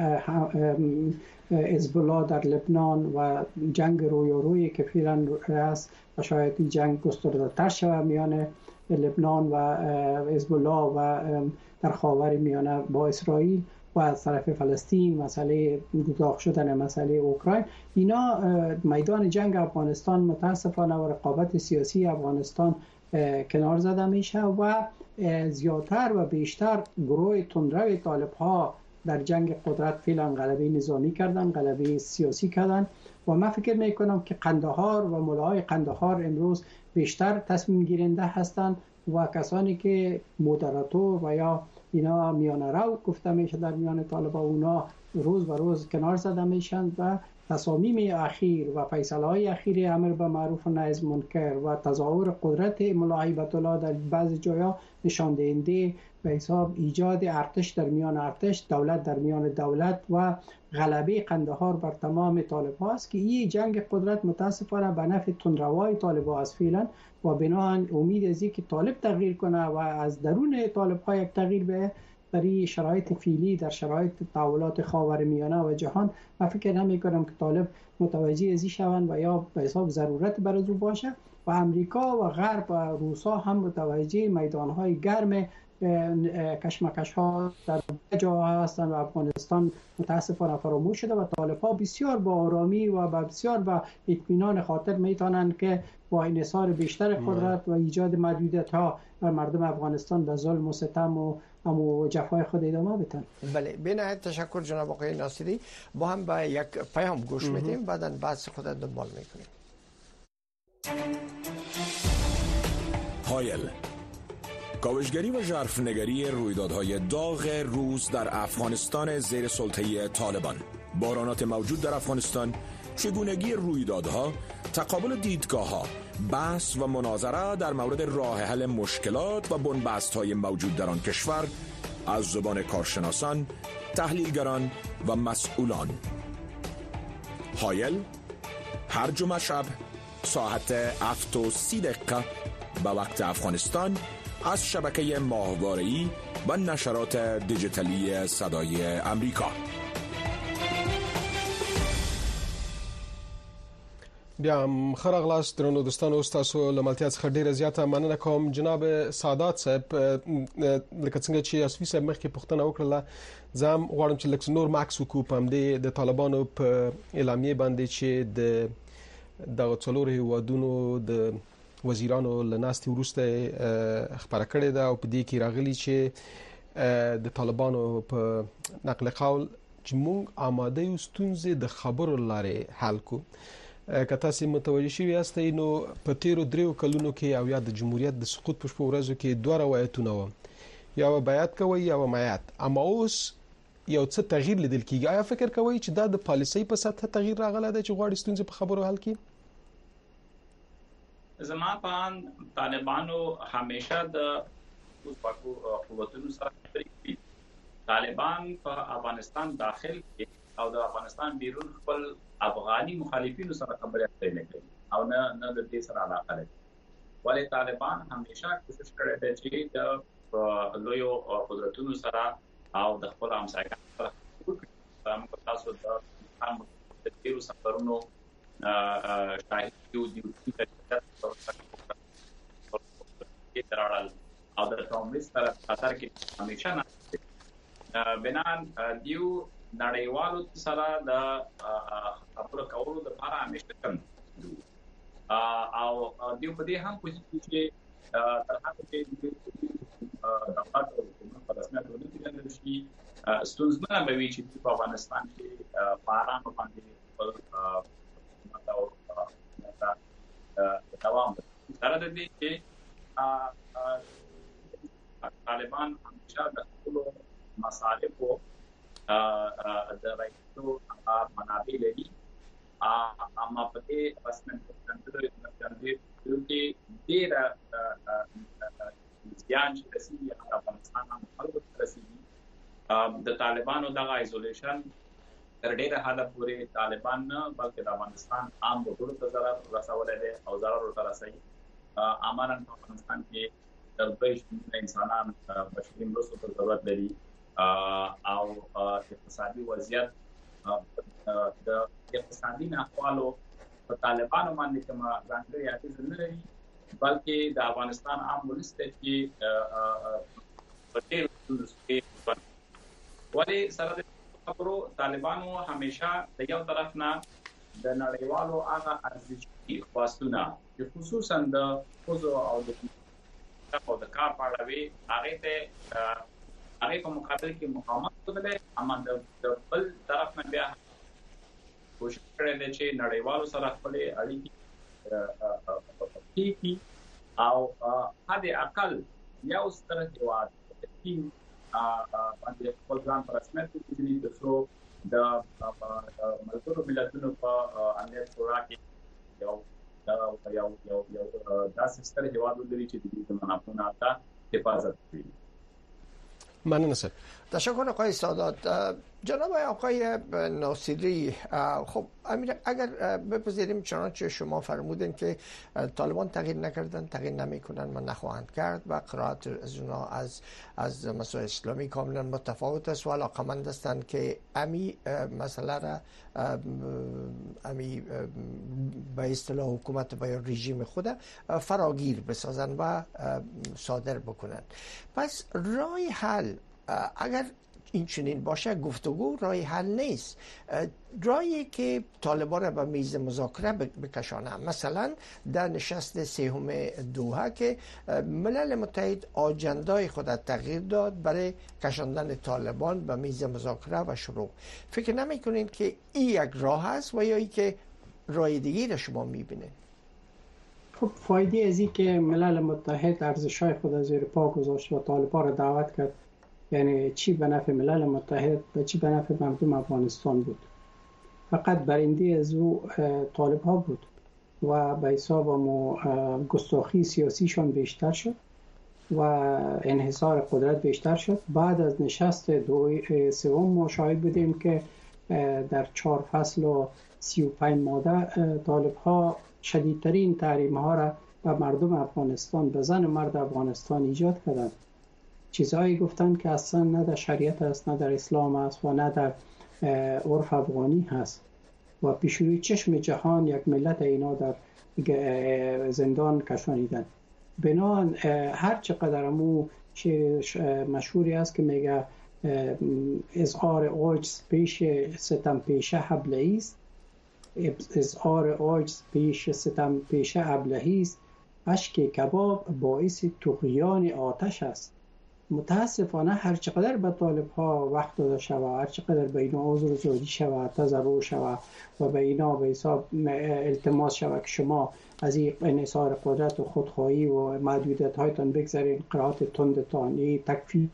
حزب الله در لبنان و جنگ روی که فعلا است و شاید این جنگ گسترده‌تر شود میان لبنان و حزب الله و در خاور میانه با اسرائیل و از طرف فلسطین مسئله گداخت شدن مسئله اوکراین، اینا میدان جنگ افغانستان متاسفانه و رقابت سیاسی افغانستان کنار زده میشه و زیادتر و بیشتر گروه تندرو طالب ها در جنگ قدرت فعلا غلبه نظامی کردن، غلبه سیاسی کردن و من فکر میکنم که قندهار و ملاهای قندهار امروز بیشتر تصمیم گیرنده هستند و کسانی که مودراتور و یا اینا میانه رو گفته میشه در میان طالبان اونا روز به روز کنار زده میشن و تصامیم اخیر و فیصله‌های اخیر امر به معروف و نهی از منکر و تظاهر قدرت ملا هیبت الله در بعضی جاها نشان دهنده به حساب ایجاد ارتش در میان ارتش، دولت در میان دولت و غلبه قندهار بر تمام طالب‌ها است که این جنگ قدرت متاسفانه به نفع تندروای طالب‌ها است فعلا و بنابراین امید از اینکه طالب تغییر کنه و از درون طالب‌ها یک تغییر به در شرایط فعلی در شرایط تحولات خاورمیانه و جهان من فکر نمی‌کنم که طالب متوجه ازی شوند و یا به حساب ضرورت برای او باشه و امریکا و غرب و روسا هم متوجه میدان‌های گرم کشمکش ها در جاها هستند و افغانستان متاسفانه فراموش شده و طالب‌ها بسیار با آرامی و بسیار با اطمینان خاطر میتونند که با انحصار بیشتر قدرت و ایجاد محدودیت‌ها بر مردم افغانستان به ظلم و ستم و جفای خود ادامه بدن. بله، بنهایت تشکر جناب آقای ناصری. با هم به یک پیام گوش میدیم بعداً بحث خود دنبال میکنیم. هایل کاوشگری و ژرفنگری رویدادهای داغ روز در افغانستان زیر سلطه طالبان، بحرانات موجود در افغانستان، چگونگی رویدادها، تقابل دیدگاه‌ها، بحث و مناظره در مورد راه حل مشکلات و بنبست‌های موجود در آن کشور از زبان کارشناسان، تحلیلگران و مسئولان. هایل هر جمعه شب ساعت 7:30 به وقت افغانستان از شبکه ماهواره‌ای و نشرات دیجیتالی صدای امریکا. بیا خرق لاس درنو دوستانو تاسو لملتیا څخه ډیره زیاته مننه کوم جناب سادات صاحب. لکه څنګه چې اسفي صاحب مخکې پوښتنه وکړه زم غواړم چې لکه نور ماکس وکوم هم د طالبانو په اعلامیه باندې چې د څلور هیوادونو د وزیرانو لناستي ورسته خبره کړې ده او په دې کې راغلي چې د طالبانو په نقل قول چې موږ آماده یو ستونزې د خبرو لارې حل کو. که تاسو متوجه شوي یاستئ نو په تیرو 3 کلونو کې او یا د جمهوریت د سقوط په ورځو کې دوه روایتونه و، یا بیعت کوي یا مایعات، اما اوس یو څه تغییر لیدل کیږي. آیا فکر کوي چې دا د پالیسۍ په سطح تغییر راغلی دی چې غواړي ستونزې په خبرو حل کړي؟ زما په طالبانو همیشه د قوتونو سره خبرې طالبان په افغانستان داخل کې او د افغانستان بیرون خپل افغاني مخالفینو سره خبرې اترې نه کوي. او نه د دې سره علاقه لري. ولې طالبان همیشه کوشش کړی دی چې د لویو قدرتونو سره او د خپل همسایګانو سره موږ تاسو د تیرو سفرونو شاهد یو د ترال او د کمونیست سره خطر کې همیشه نه بنان دیو نړیوالو سره د خبرو کولو لپاره همیشه کم او دیو په دې هم کوشش کوي چې تر هغه چې د دولت او حکومت په رسمیت ونکړي شي ستونزمنه به وي چې په افغانستان کې باران باندې خپل دوام سره د دې چې طالبان همیشه د خپل مصالحو د رایټو منابع لري اما په دې رسمیت باندې چې ډیر ځان چې د افغانستان هم خلکو رسیدي د طالبانو دغه ایزولیشن تر ډیره حد پورې طالبان نه بلکې د افغانستان عام وګړو ته ضرر رسولای دي او ضرر ورته رسوي. امانن په افغانستان کې د بشري انسانان بشري مرستو ته ضرورت لري او اقتصادي وضعیت د اقتصادي ناخوالو په طالبانو باندې کوم ځانګړي اغیز نه لري بلکې د افغانستان عام ولس ته چې په ډېر کې ولې سره د خبرو طالبانو همیشه د یو طرف نه د نړیوالو هغه ارزښتي خواستونه چې خصوصا د خوځو او د کار په اړه وي هغه په مقابل کې مقاومت وکړي اما د بل طرف نه بیا کوشش کړي چې نړیوالو سره خپل اړیکې کیږي او هدا اقل یو ستر هیواد چې باندې خپل ځان پر رسمیت وکړي د څو د ملګرو ملتونو په امنیت شورا کې یو داسې ستر هیواد لري چې د دې منافعو ته حفاظت کوي. ممنون سر. تشکر آقای سادات. جناب آقای ناصری، خب اگر بپذیریم چنانچه شما فرمودین که طالبان تغییر نکردن، تغییر نمیکنن و نخواهند کرد و قرائت از اونا از مسائل اسلامی کاملا متفاوت است و علاقمند هستند که امی مسئله را امی به اصطلاح حکومت و یا رژیم خود فراگیر بسازن و صادر بکنن. پس راه حل اگر این چنین باشه گفتگو راه حل نیست. راهی که طالبان را به میز مذاکره بکشانه، مثلا در نشست سوم دوحه که ملل متحد آجندای خود تغییر داد برای کشاندن طالبان به میز مذاکره و شروع. فکر نمی‌کنید که این یک راه است و یا ای که راه دیگری را شما می‌بینید؟ خب فایده از این که ملل متحد ارزش‌های خود زیر پا گذاشت و طالبان را دعوت کرد، یعنی چی به نفع ملل متحد و چی به نفع مردم افغانستان بود. فقط برنده از او طالب ها بود و به حساب گستاخی سیاسیشان بیشتر شد و انحصار قدرت بیشتر شد. بعد از نشست سوم ما شاهد بودیم که در 4 فصل و 35 ماده طالب ها شدیدترین تحریم ها را به مردم افغانستان، به زن و مرد افغانستان ایجاد کردند. چیزهایی گفتن که اصلا نه در شریعت است، نه در اسلام است و نه در عرف افغانی هست و پیشروی چشم جهان یک ملت اینا در زندان کشانیدن. بنابراین هر چقدر امو مشهوری است که میگه اظهار عجز پیش ستم پیشه ابلهی است، اظهار عجز پیش ستم پیشه ابلهی است، اشک کباب باعث طغیان آتش است. متاسفانه هر چقدر به طالب ها وقت داده شود، هر چقدر به اینا عذر زودی شود، تضرع شود و به اینا به حساب التماس شود که شما از این انحصار قدرت و خودخواهی و محدودیت هایتان بگذارین، قرائت تندتان، این تکفیر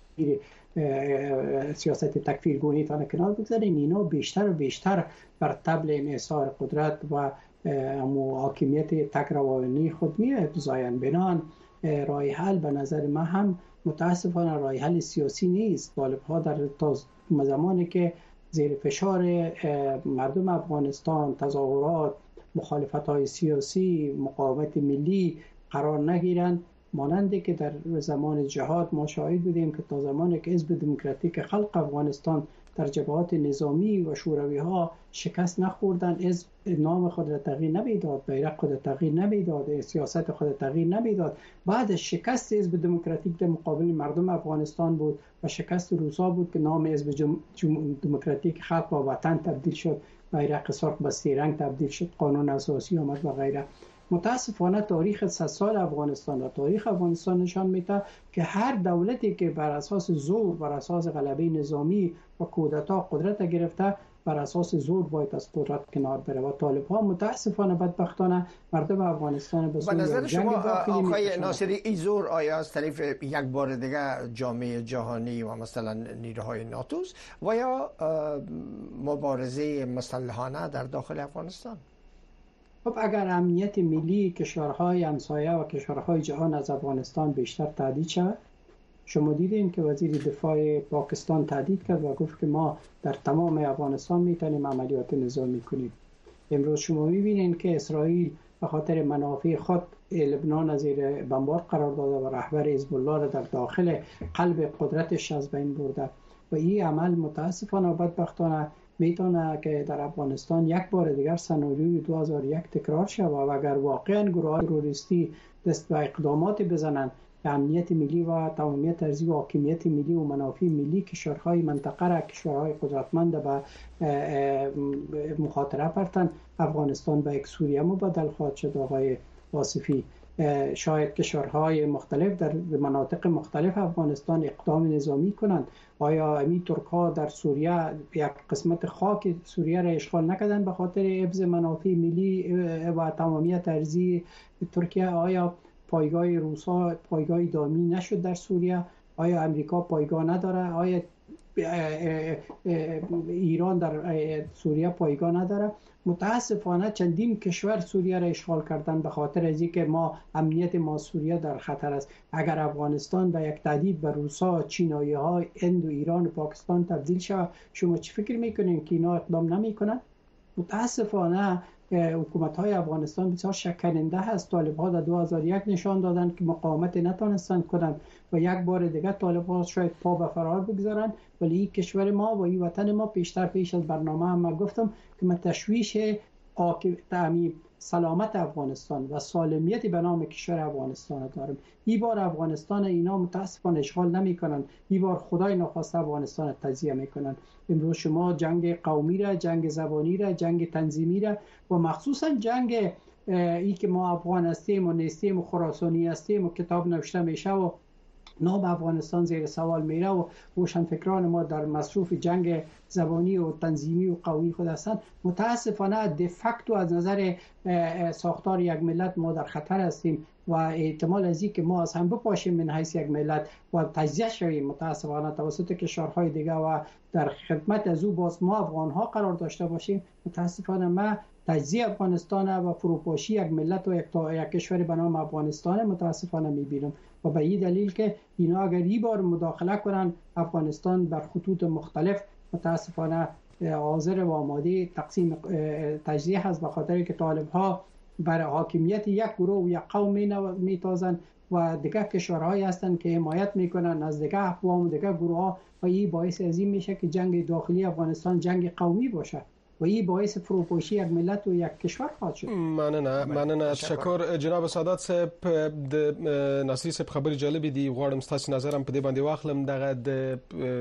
سیاست تکفیرگونی تان کنار بگذارین، اینا بیشتر و بیشتر بر طبل انحصار قدرت و حاکمیت تکروانی خود می افزایند. بنان راه حل به نظر من هم متاسفانه راه حل سیاسی نیست. طالب ها در زمانی که زیر فشار مردم افغانستان، تظاهرات مخالفت‌های سیاسی، مقاومت ملی قرار نگیرند، مانندی که در زمان جهاد ما شاهد بودیم که تا زمانی که حزب دموکراتیک خلق افغانستان در جبهات نظامی و شوروی ها شکست نخوردن، حزب نام خود را تغییر نمیداد، بیرق خود را تغییر نمیداد، سیاست خود را تغییر نمیداد. بعد شکست حزب دموکراتیک در مقابل مردم افغانستان بود و شکست روسا بود که نام حزب دموکراتیک خلق با وطن تبدیل شد، بیرق سرخ به سه رنگ تبدیل شد، قانون اساسی آمد و غیره. متاسفانه تاریخ 100 سال افغانستان و تاریخ افغانستان نشان میده که هر دولتی که بر اساس زور، بر اساس غلبه نظامی و کودتا قدرت گرفته، بر اساس زور باید از قدرت کنار بره و طالب ها متاسفانه بدبختانه مردم افغانستان به نظر شما آقای ناصری این زور آیا از طریق یک بار دیگه جامعه جهانی و مثلا نیروهای ناتوس و یا مبارزه مسلحانه در داخل افغانستان؟ خب اگر امنیت ملی کشورهای همسایه و کشورهای جهان از افغانستان بیشتر تهدید شود، شما دیدین که وزیر دفاع پاکستان تهدید کرد و گفت که ما در تمام افغانستان میتونیم عملیات نظامی کنیم. امروز شما میبینین که اسرائیل به خاطر منافع خود لبنان زیر بمبارد قرار داده و رهبر حزب الله را در داخل قلب قدرتش از بین برده و این عمل متاسفانه و بدبختانه میتونه که در افغانستان یک بار دیگر سناریوی 2001 تکرار شود و اگر واقعا گروه تروریستی دست به اقدامات بزنند که امنیت ملی و تمامیت ارضی و حاکمیت ملی و منافع ملی کشورهای منطقه را، کشورهای قدرتمند به مخاطره پرتن، افغانستان به یک سوریه مبدل خواهد شد. آقای واصفی، شاید کشورهای مختلف در مناطق مختلف افغانستان اقدام نظامی کنند. آیا امی ترک‌ها در سوریه یک قسمت خاک سوریه را اشغال نکردند به خاطر حفظ منافع ملی و تمامیت ارضی ترکیه؟ آیا پایگاه روسا پایگاه دائمی نشد در سوریه؟ آیا امریکا پایگاه نداره؟ آیا ایران در سوریه پایگاه نداره؟ متاسفانه چندین کشور سوریه را اشغال کردن به خاطر از اینکه ما امنیت ما سوریه در خطر است. اگر افغانستان به یک تهدید به روسا، چینایی ها، هند و ایران و پاکستان تبدیل شود، شما چی فکر میکنین که اینا اقدام نمیکنن؟ متاسفانه حکومت های افغانستان بسیار شکننده هست. طالب ها در 2001 نشان دادند که مقاومت نتونستند کنند و یک بار دیگه طالب ها شاید پا به فرار بگذارند، ولی این کشور ما و این وطن ما پیش از برنامه هم گفتم که من تشویش تعمیم سلامت افغانستان و سالمیت به نام کشور افغانستان دارم. این بار افغانستان اینا متاسفانه اشغال نمی کنند، این بار خدای نخواسته افغانستان تجزیه می کنند. امروز شما جنگ قومی را، جنگ زبانی را، جنگ تنظیمی را و مخصوصا جنگ ای که ما افغان هستیم و نیستیم و خراسانی هستیم و کتاب نوشته میشه و نام افغانستان زیر سوال میره و روشنفکران ما در مصروف جنگ زبانی و تنظیمی و قومی خود هستند. متاسفانه دفکتو از نظر ساختار یک ملت ما در خطر هستیم و احتمال از این که ما از هم بپاشیم من حیث یک ملت و تجزیه شویم متاسفانه توسط کشورهای دیگه و در خدمت از او باز ما افغان ها قرار داشته باشیم، متاسفانه ما تجزیه افغانستان و فروپاشی یک ملت و یک کشور به نام افغانستان متاسفانه میبینم و به این دلیل که اینا اگر این بار مداخله کنن افغانستان بر خطوط مختلف متاسفانه حاضر و آماده تقسیم تجزیه هست، به خاطر که طالب ها بر حاکمیت یک گروه و یک قوم میتازن و دیگه کشورهایی هستند که حمایت میکنن از دیگه اقوام و دیگه گروه ها و این باعث عظیم میشه که جنگ داخلی افغانستان جنگ قومی باشه و این باعث فروپاشی یک ملت و یک کشور خواهد شد. مننه تشکر جناب سادات صاحب. د ناصری صاحب خبري جالب دي، غواړم ستاسو نظر هم په دې باندې واخلم. دغه د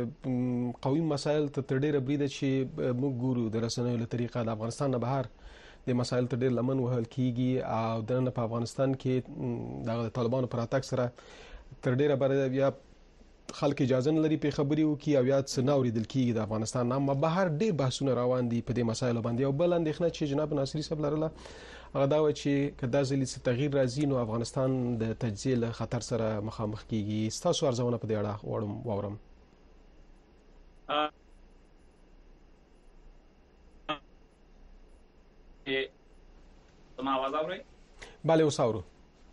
قومي مسایل تر ډیره بریده چې موږ ګورو د رسنیو له طریقه د افغانستان نه بهر د مسایل تر ډیر لمن وهل کیږي او د نن په افغانستان کې دغه طالبانو پر اتاک سره تر ډیره بر یا خلک اجازه نه لري په خبري وکي او یا څه ناوریدل کیږي د افغانستان نه بهر ډیر بحثونه روان دي په دې مسایلو باندې. او بل اندېښنه چې جناب ناصری صاحب لرله هغه دا و چې کدا ځلې څه تغییر راځي نو افغانستان د تجزیه له خطر سره مخامخ کیږي. ستاسو ارزونه په دې اړه واورم. زما आवाज اورئ؟ bale اوس اورو.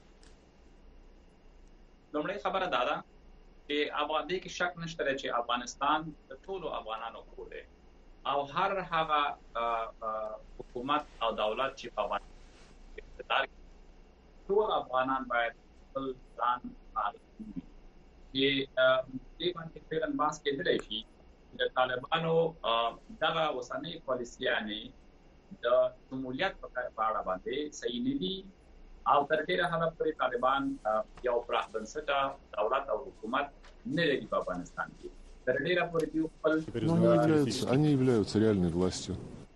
لومړی خبره دا ده چې افغانستان کې شک نشته چې افغانستان د ټولو افغانانو کور دی او هر هغه حکومت حکومت او دولت چې په باندې اقتدار ټول افغانان باید خپل ځان فعال کړي چې دې باندې فعلا باس کېدلی شي د طالبانو دغه وسنۍ پالیسیانې د شمولیت په اړه باندې صحیح نه دي او تر ډیره حده پورې طالبان یو پراخ بنسټه دولت او حکومت نه لري په افغانستان کې. تر ډیره پورې دوی خپل они являются реальной властью.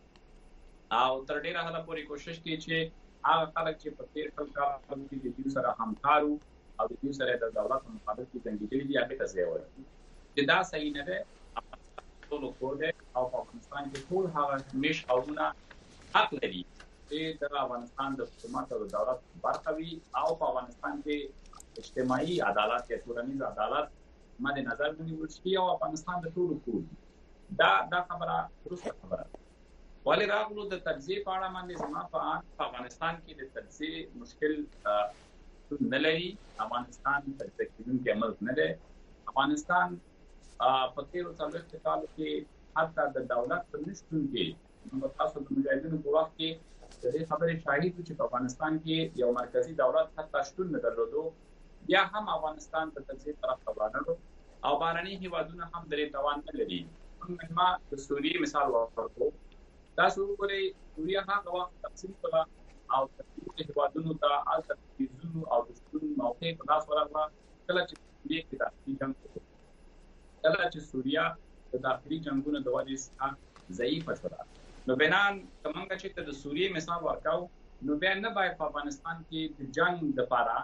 او تر ډیره حده پورې کوشش کوي چې هغه خلک چې په تیر کال کې د دوی سره همکارو او د دوی سره د دولت په مقابل کې جنګېدلي دي هغه ته ځای ورکړي چې دا صحیح نه ده. ټول کور دی او په افغانستان کې ټول هغه مش اوونه حق لري چې د افغانستان د حکومت او دولت برخه وي او په افغانستان کې اجتماعي عدالت یا ټولنیز عدالت مد نظر ونیول شي او افغانستان د ټولو کور دا خبره درسته خبره. ولی راغلو د تجزیه په اړه باندې زما په افغانستان کې د تجزیه مشکل نه لري. افغانستان تجزیه کوونکی عمل نه دی. افغانستان په تیرو څلوېښتو کالو کې حتی د دولت په نشتون کې نو تاسو د مجاهدینو په وخت کې د دې خبرې شاهد چې په افغانستان کې یو مرکزی دولت حتی شتون نه درلودو بیا هم افغانستان د تجزیه طرف ته ورانړو او بهرني هیوادونه هم درې توان نه لري. ما د سوریې مثال ورکړو. تاسو وګورئ سوریه هغه وخت تقسیم کړه او د هیوادونو ته الته تیزونو او د شتون موقع په لاس ورغله کله چې سوریه کې داخلي جنګ وکړ. کله چې سوریه د داخلي جنگونو د وجې څخه ضعیفه شوه نو بنان کومه چې د سوریه مثال ورکاو نو بیا نه باید په افغانستان کې د جنگ لپاره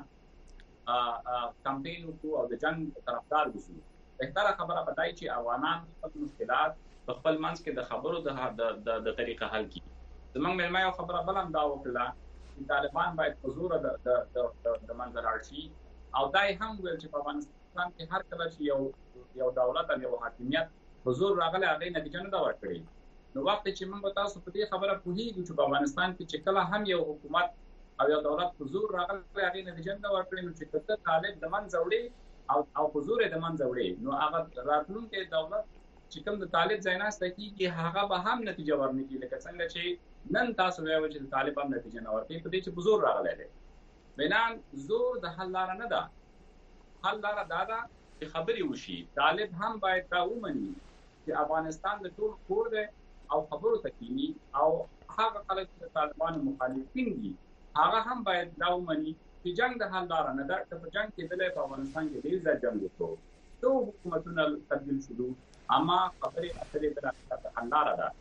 کمپاین وکړو او د جنگ طرفدار وشو. بهتره خبره بدای چې افغانان خپل مشکلات په خپل منځ کې د خبرو د طریقه حل کړي. زمونږ مېلمه یو خبره بل هم دا وکړه چې طالبان باید په زور د منځ لاړ شي او دا هم ویل چې په افغانستان کې هر کله چې یو دولت او یو حاکمیت په زور راغلی هغې نتیجه نه ده ورکړې. نو وخت چې موږ تاسو په دې خبره پوهېږو چې په افغانستان کې چې کله هم یو حکومت او یو دولت په زور راغلی هغې نتیجه نه ده ورکړې نو چې که ته طالب د منځه وړې او په زور یې د منځه وړې نو هغه راتلونکی دولت چې کوم د طالب ځای ناسته کېږي هغه به هم نتیجه ورنه کړي لکه څنګه چې نن تاسو وایو چې د طالب هم نتیجه نه ورکوي په دې چې په زور راغلی دی. بنان زور د حل لاره نه ده. حل لاره دا ده چې خبرې وشي. طالب هم باید دا ومني چې افغانستان د ټول کور دی او خبرو ته کینی او هغه خلک چې طالبانو مخالفین دي هغه هم باید دا ومني چې جنگ د حل لاره نه ده. که په جنگ کېدلی په افغانستان کې ډېر ځای جنګ وکړو ټول حکومتونه تبدیل شدو اما خبرې اترې د حل لاره ده.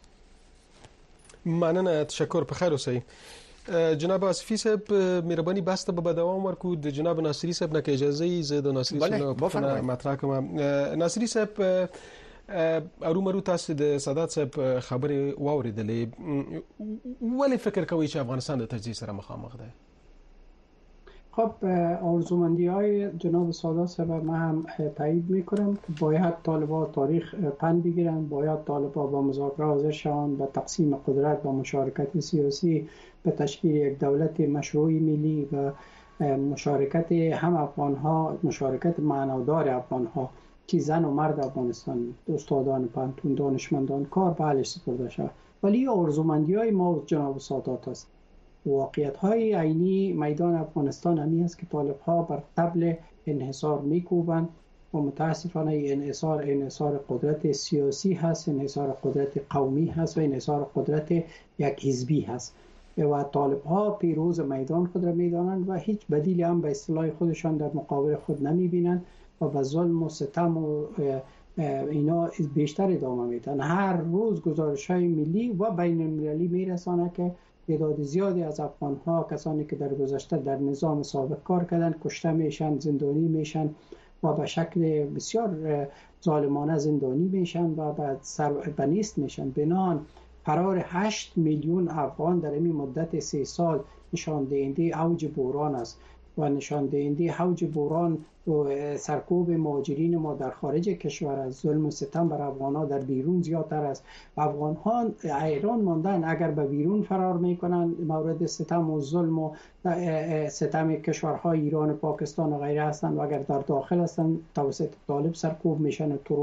مننه، تشکر، په خیر اوسئ. جناب آصفی صاحب مهربانی بحث ته به دوام ورکو. د جناب ناصری صاحب نه که اجازه ای زه د ناصری صاحب نه مطرح کوم. ناصری صاحب ارومرو تاسو د سادات صاحب خبرې واوریدلې ولې فکر کوئ چې افغانستان د تجزیه سره مخامخ ده؟ خب آرزومندی های جناب سادات صاحب من هم تایید میکنم که باید طالبان تاریخ پند بگیرن، باید طالبان با مذاکره حاضر شوند، به تقسیم قدرت و مشارکت سیاسی، به تشکیل یک دولت مشروع ملی و مشارکت هم افغان ها، مشارکت معنادار افغان ها که زن و مرد افغانستان، استادان پانتون، دانشمندان کار به حلش سپرده شود. ولی آرزومندی های ما جناب سادات است. واقعیت های عینی میدان افغانستان همی است که طالب ها بر طبل انحصار میکوبند و متاسفانه انحصار قدرت سیاسی هست، انحصار قدرت قومی هست و انحصار قدرت یک حزبی هست و طالب ها پیروز میدان خود را میدانند و هیچ بدیلی هم به اصطلاح خودشان در مقابل خود نمیبینند و به ظلم و ستم و اینا بیشتر ادامه میدن. هر روز گزارش های ملی و بین المللی میرسانه که تعداد زیادی از افغان ها، کسانی که در گذشته در نظام سابق کار کردن، کشته میشن، زندانی میشن و به شکل بسیار ظالمانه زندانی میشن و به نیست میشن. بنان فرار 8 میلیون افغان در این مدت 3 سال نشان دهنده اوج بحران است و نشان دهنده اوج بحران و سرکوب مهاجرین ما در خارج کشور است. ظلم و ستم بر افغان‌ها در بیرون زیادتر است. افغان‌ها ایران ماندن، اگر به بیرون فرار میکنن مورد ستم و ظلم و ستم کشورهای ایران و پاکستان و غیره هستند و اگر در داخل هستند توسط طالب سرکوب میشن و ترور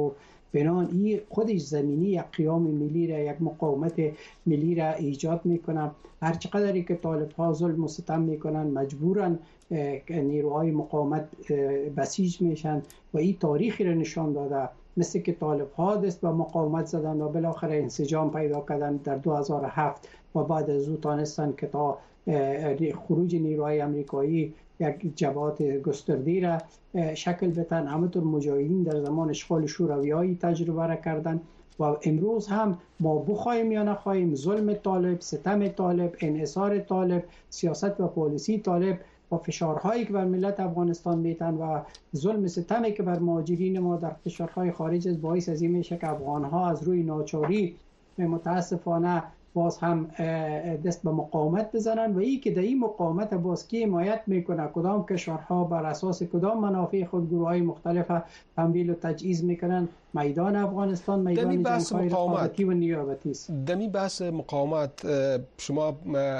بنابراین این خودش زمینی یک قیام ملی را، یک مقاومت ملی را ایجاد میکنه. هر چقدری که طالب ها ظلم و ستم میکنن مجبورن نیروهای مقاومت بسیج میشن و این تاریخی را نشان داده، مثل که طالب ها دست به مقاومت زدن و بالاخره انسجام پیدا کردن در 2007 و بعد از او تانستن که تا خروج نیروهای امریکایی یک جبهات گسترده را شکل بدن. همونطور مجاهدین در زمان اشغال شورویایی تجربه را کردن و امروز هم ما بخوایم یا نخواهیم ظلم طالب، ستم طالب، انحصار طالب، سیاست و پالیسی طالب و فشارهایی که بر ملت افغانستان میتن و ظلم ستمی که بر مهاجرین ما در کشورهای خارج از باعث از این میشه که افغانها از روی ناچاری متاسفانه باز هم دست به مقاومت بزنن و این که در این مقاومت باز کی حمایت میکنه، کدام کشورها بر اساس کدام منافع خود گروه‌های مختلف تمویل و تجهیز میکنن. میدان افغانستان میدان جنگ‌های رقابتی و نیابتی است. دمی بحث مقاومت شما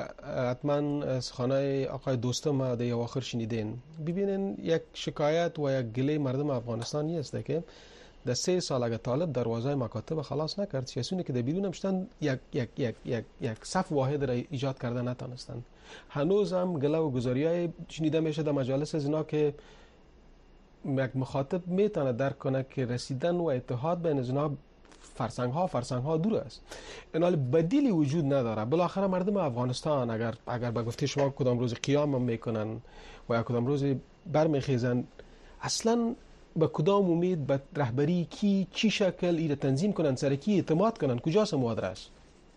حتما سخنای آقای دوستم در اواخر شنیدین. ببینین یک شکایت و یک گله مردم افغانستانی است که در 3 سال اگه طالب دروازه مکاتب خلاص نکرد، سیاسیونی که در بیرون هم شدن یک صف واحد را ایجاد کرده نتانستند. هنوز هم گله و گزاریای شنیده میشه در مجالس از اینا که یک مخاطب میتونه درک کنه که رسیدن و اتحاد بین از اینا فرسنگ ها دور است. اینال بدیلی وجود نداره. بالاخره مردم افغانستان اگر به گفته شما کدام روز قیام هم میکنن و کدام روز برمیخیزن، اصلا به کدام امید به رهبری کی چی شکل ایره تنظیم کنن، سر کی اعتماد کنن، کجاست مبادره است؟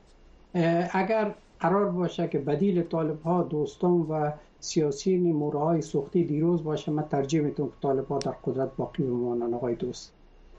اگر قرار باشه که بدیل طالب ها دوستان و سیاسیین مورهای سوختی دیروز باشه، من ترجیح میدم که طالب ها در قدرت باقی بمانن. آقای دوست،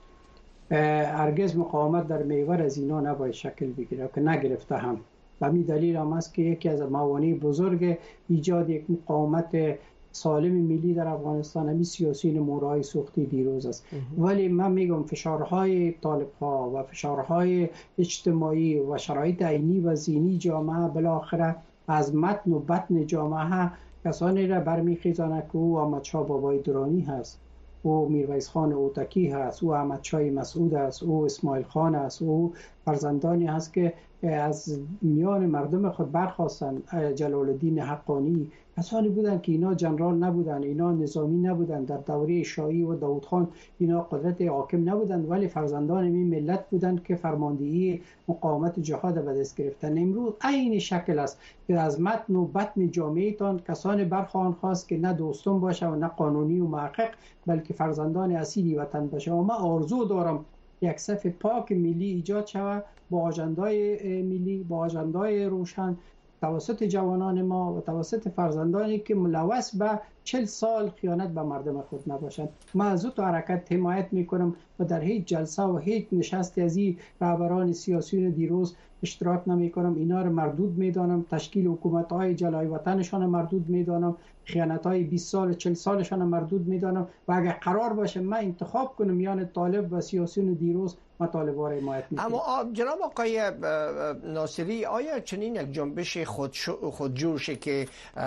هرگز مقاومت در محور از اینا نباید شکل بگیره که نگرفته هم. و همین دلیل هم است که یکی از موانع بزرگ ایجاد یک مقاومت سالم ملی در افغانستان همین سیاسیین مورهای سوختی دیروز است. ولی من میگم فشارهای طالب ها و فشارهای اجتماعی و شرایط عینی و ذهنی جامعه بالاخره از متن و بطن جامعه کسانی را برمیخیزانه که او احمد شاه بابای درانی هست، او میرویس خان اوتکی هست، او احمد شاه مسعود است، او اسماعیل خان است، او فرزندانی هست که از میان مردم خود برخواستن. جلال الدین حقانی کسانی بودن که اینا جنرال نبودن، اینا نظامی نبودن، در دوره شاهی و داود خان اینا قدرت حاکم نبودن، ولی فرزندان این ملت بودن که فرماندهی مقاومت جهاد به دست گرفتن. امروز عین شکل است که از متن و بطن جامعه تان کسانی برخواهند خواست که نه دوستان باشه و نه قانونی و محقق، بلکه فرزندان اصیل وطن باشه. و من آرزو دارم یک صف پاک ملی ایجاد شود با آژندای ملی، با آژندای روشن توسط جوانان ما و توسط فرزندانی که ملوث به 40 سال خیانت به مردم خود نباشند. من از او حرکت حمایت میکنم و در هیچ جلسه و هیچ نشست از این رهبران سیاسی دیروز اشتراک نمیکنم. اینا رو مردود میدانم، تشکیل حکومت‌های جلای وطنشان مردود میدانم، خیانت‌های 20 سال 40 سالشان مردود میدانم. و اگر قرار باشه من انتخاب کنم میان طالب و سیاسیون دیروز، ما طالب‌ها را حمایت میکنم. اما جناب آقای ناصری، آیا چنین یک جنبش خودجوش که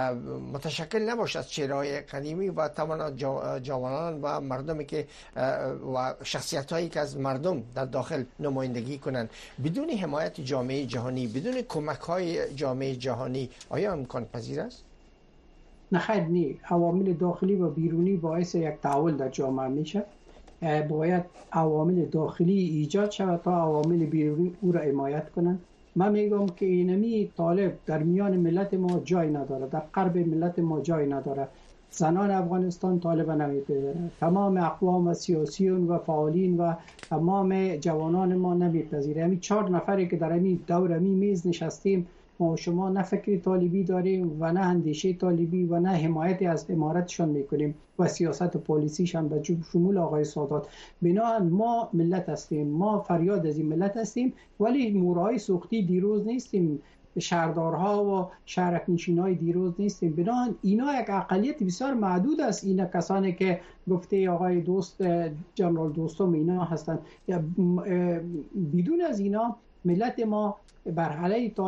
متشکل نباشد از چهره‌های قدیمی و تماما جوانان و مردمی که و شخصیت‌هایی که از مردم در داخل نمایندگی کنند، بدون حمایت جامعه جهانی، بدون کمک‌های جامعه جهانی، آیا امکان پذیر است؟ نه خیر نی. عوامل داخلی و بیرونی باعث یک تحول در جامعه میشه. باید عوامل داخلی ایجاد شود تا عوامل بیرونی او را حمایت کنند. من میگم که اینمی طالب در میان ملت ما جای نداره، در قلب ملت ما جای نداره. زنان افغانستان طالب نمیپذیرند، تمام اقوام و سیاسیون و فعالین و تمام جوانان ما نمیپذیرند. همین 4 نفری که در همین دور همین میز نشستیم، ما شما نه فکر طالبی داریم و نه اندیشه طالبی و نه حمایت از امارتشان میکنیم و سیاست و پالیسیشان به شمول آقای سادات. بنابراین ما ملت هستیم، ما فریاد از این ملت هستیم، ولی مورای سوختی دیروز نیستیم، شهردارها و شهرکنشینای دیروز نیستیم. بنابراین اینا یک اقلیت بسیار معدود است. اینا کسانی که گفته آقای دوست جنرال دوستم اینا هستند. بدون از اینا ملت ما بر علیه طالب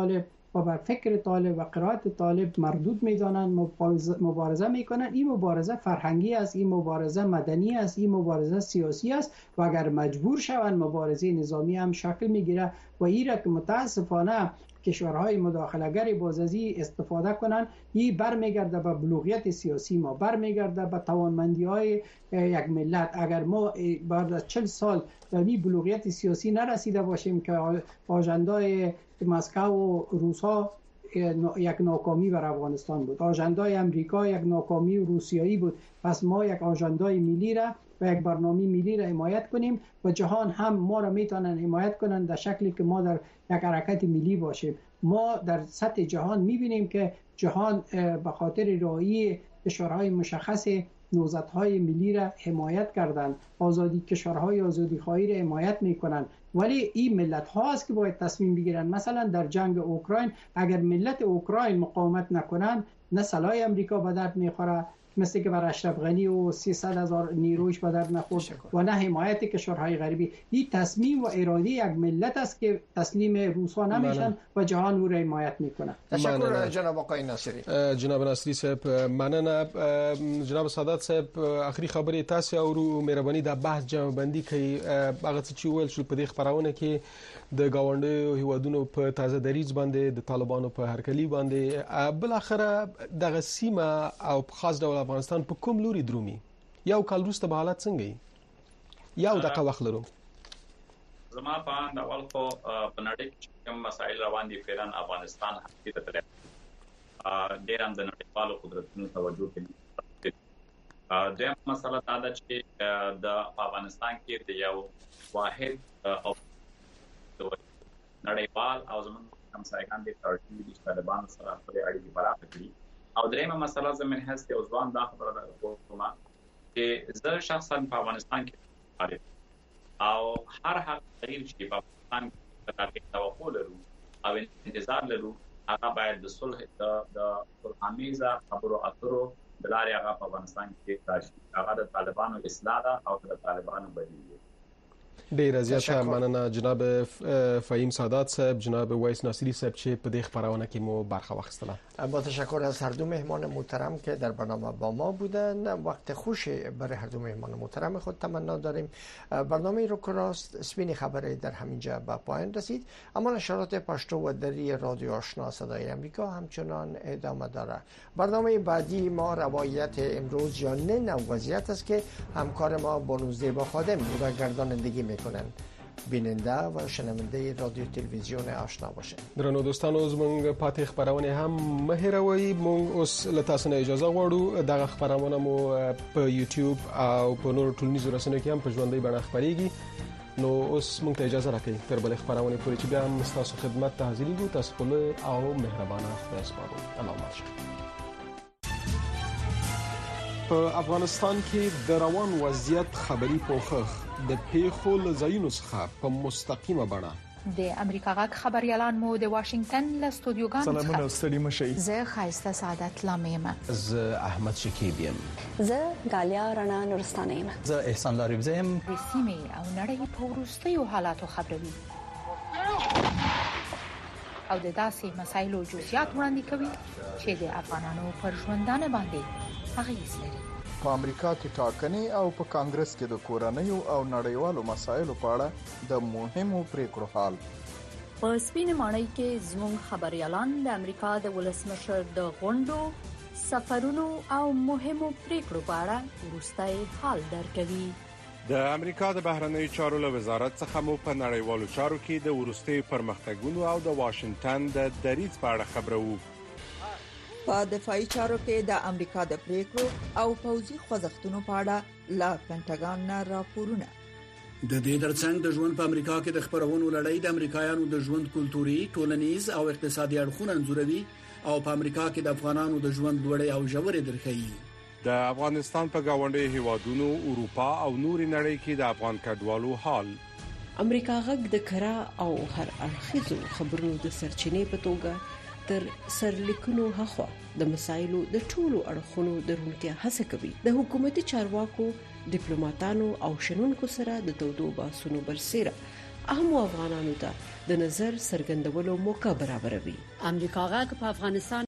و بر فکر طالب و قرائت طالب مردود می‌دانند، مبارزه می‌کنند. این مبارزه فرهنگی است، این مبارزه مدنی است، این مبارزه سیاسی است و اگر مجبور شوند مبارزه نظامی هم شکل می‌گیرد و این را که متاسفانه کشورهای مداخله‌گر باز از این استفاده کنند، این برمیگرده به بلوغیت سیاسی ما، برمیگرده به توانمندی‌های یک ملت. اگر ما بعد از 40 سال به این بلوغیت سیاسی نرسیده باشیم که آژاندای مسکو و روس‌ها یک ناکامی بر افغانستان بود، آژاندای امریکا یک ناکامی روسیایی بود، پس ما یک آژاندای ملی را و یک برنامه ملی را حمایت کنیم و جهان هم ما را میتونن حمایت کنند در شکلی که ما در یک حرکت ملی باشیم. ما در سطح جهان میبینیم که جهان به خاطر رعایت کشورهای مشخص نوزدهای ملی را حمایت کردند، آزادی کشورهای آزادی خواهی را حمایت میکنند، ولی این ملت ها است که باید تصمیم بگیرند. مثلا در جنگ اوکراین اگر ملت اوکراین مقاومت نکنند، نه سلاح امریکا به درد میخوره، مثل که بر اشرف غنی و 300,000 نیرویش به درد نخورد و نه حمایت کشورهای غربی. این تصمیم و اراده یک ملت است که تسلیم روس‌ها نمیشن و جهان او را حمایت میکنه. تشکر جناب آقای ناصری. جناب ناصری صاحب مننه. جناب سادات صاحب اخري خبرې تاسو او مهرباني د بحث جمع بندي کوي هغه چې ویل شو په دې خبرونه کې د گاونډیو هیوادونو په تازه دریځ باندې د طالبانو په هرکلی باندې بل اخره د سیمه او خاص ډول افغانستان په کوم لوري درومي یو کال وروسته به حالت څنګه وي یو دغه وخت لرو. زما په اند اول خو په نړۍ کې کوم مسایل روان دي فعلا افغانستان حقیقت لري ډېر هم د نړیوالو قدرتونو توجه کوي. دویم مسله دا ده چې د افغانستان کې د یو واحد او نړیوال او زموږ همسایگان د ترټیب د طالبانو سره خپل اړیکې پراخه کړي. او دریمه مسله زمين هست او ځوان دا خبره کوم چې زه شخصا په افغانستان کې او هر حق تغییر چې په افغانستان کې توقع لرو او انتظار لرو هغه باید د صلح د صلح‌آمیزه خبرو اترو د لارې هغه په افغانستان کې راشي. هغه د طالبانو اصلاح ده او د طالبانو بدیل دی. ډیر زیاته مننه جناب فهیم سادات صاحب، جناب ویس ناصری صاحب چې په دې خبرونه کې مو برخه واخیستله. با تشکر از هر دو مهمان محترم که در برنامه با ما بودن. وقت خوشی برای هر دو مهمان محترم خود تمنا داریم. برنامه رو که راست اسپین خبری در همینجا به پایان رسید، اما نشرات پشتو و دری رادیو آشنا صدای امریکا همچنان ادامه داره. برنامه بعدی ما روایت امروز یا نه وضعیت است که همکار ما بانوزده با خادم و گردانندگی میکنن. بیننده و شنونده رادیو تلویزیون آشنا باشه. درنو دوستانو زمونږ پاتې خبرونه هم مهیروي. مونږ اوس له تاسو نه اجازه غواړو. دغه خبرونه مو په یوټیوب او په نورو ټولنیزو رسنیو کې هم په ژوندۍ بڼه خپرېږي. نو اوس مونږ ته اجازه راکړئ تر بلې خبرونه پورې چې بیا هم ستاسو خدمت ته حاضرېږو. تاسو په لوی او مهربانه خدای سپارو. الله ماشي. په افغانستان کې د روان وضعیت خبري پوښښ د پیښو له ځایونو څخه په مستقیمه بڼه د امریکا غږ خبريالان مو د واشنگټن له استودیوګانو سلامونه ستړي مشئ. زه خایسته سعادت لامیم. زه احمد شکیب یم. زه غالیا رڼا نورستانه یم. زه احسان لاریبزه یم. رسمي او نړۍ په وروستیو حالاتو خبروي او د داسې مسایلو جزئیات وړاندې کوي چې د افغانانو پر ژوندانه باندې اغیز لري. په امریکا کې ټاکنې او په کانګرس کې د کورنیو او نړیوالو مسایلو په اړه د مهمو پریکړو حال. په سپینه ماڼۍ کې زموږ خبريالان د امریکا د ولسمشر د غونډو، سفرونو او مهمو پریکړو په اړه وروستي حال درکوي. د امریکا د بهرنیو چارو له وزارت څخه مو په نړیوالو چارو کې د وروستي پرمختګونو او د واشنگټن د دریځ په اړه خبرو. په دفاعي چارو کې د امریکا د پریکړو او پوځي خوځښتونو په اړه لا پینټاګان نه راپورونه. د دې ترڅنګ د ژوند په امریکا کې د خبرونو لړۍ د امریکایانو د ژوند کلتوري، ټولنیز او اقتصادي اړخونه انځوروي او په امریکا کې د افغانانو د ژوند لوړې او ژورې درخې. د افغانستان په گاونډي هیوادونو، اروپا او نوري نړۍ کې د افغان کډوالو حال. امریکا غږ د کرا او هر اړخیزو خبرونو د سرچینې په توګه تر سرلیکونو هخوا د مسایلو د ټولو اړخونو درونتیا هڅه کوي. د حکومتي چارواکو، ډیپلوماټانو او شنونکو سره د تودو باسونو برسېره عام افغانانو ته د نظر څرګندولو موقع برابروي. امریکا غاک په افغانستان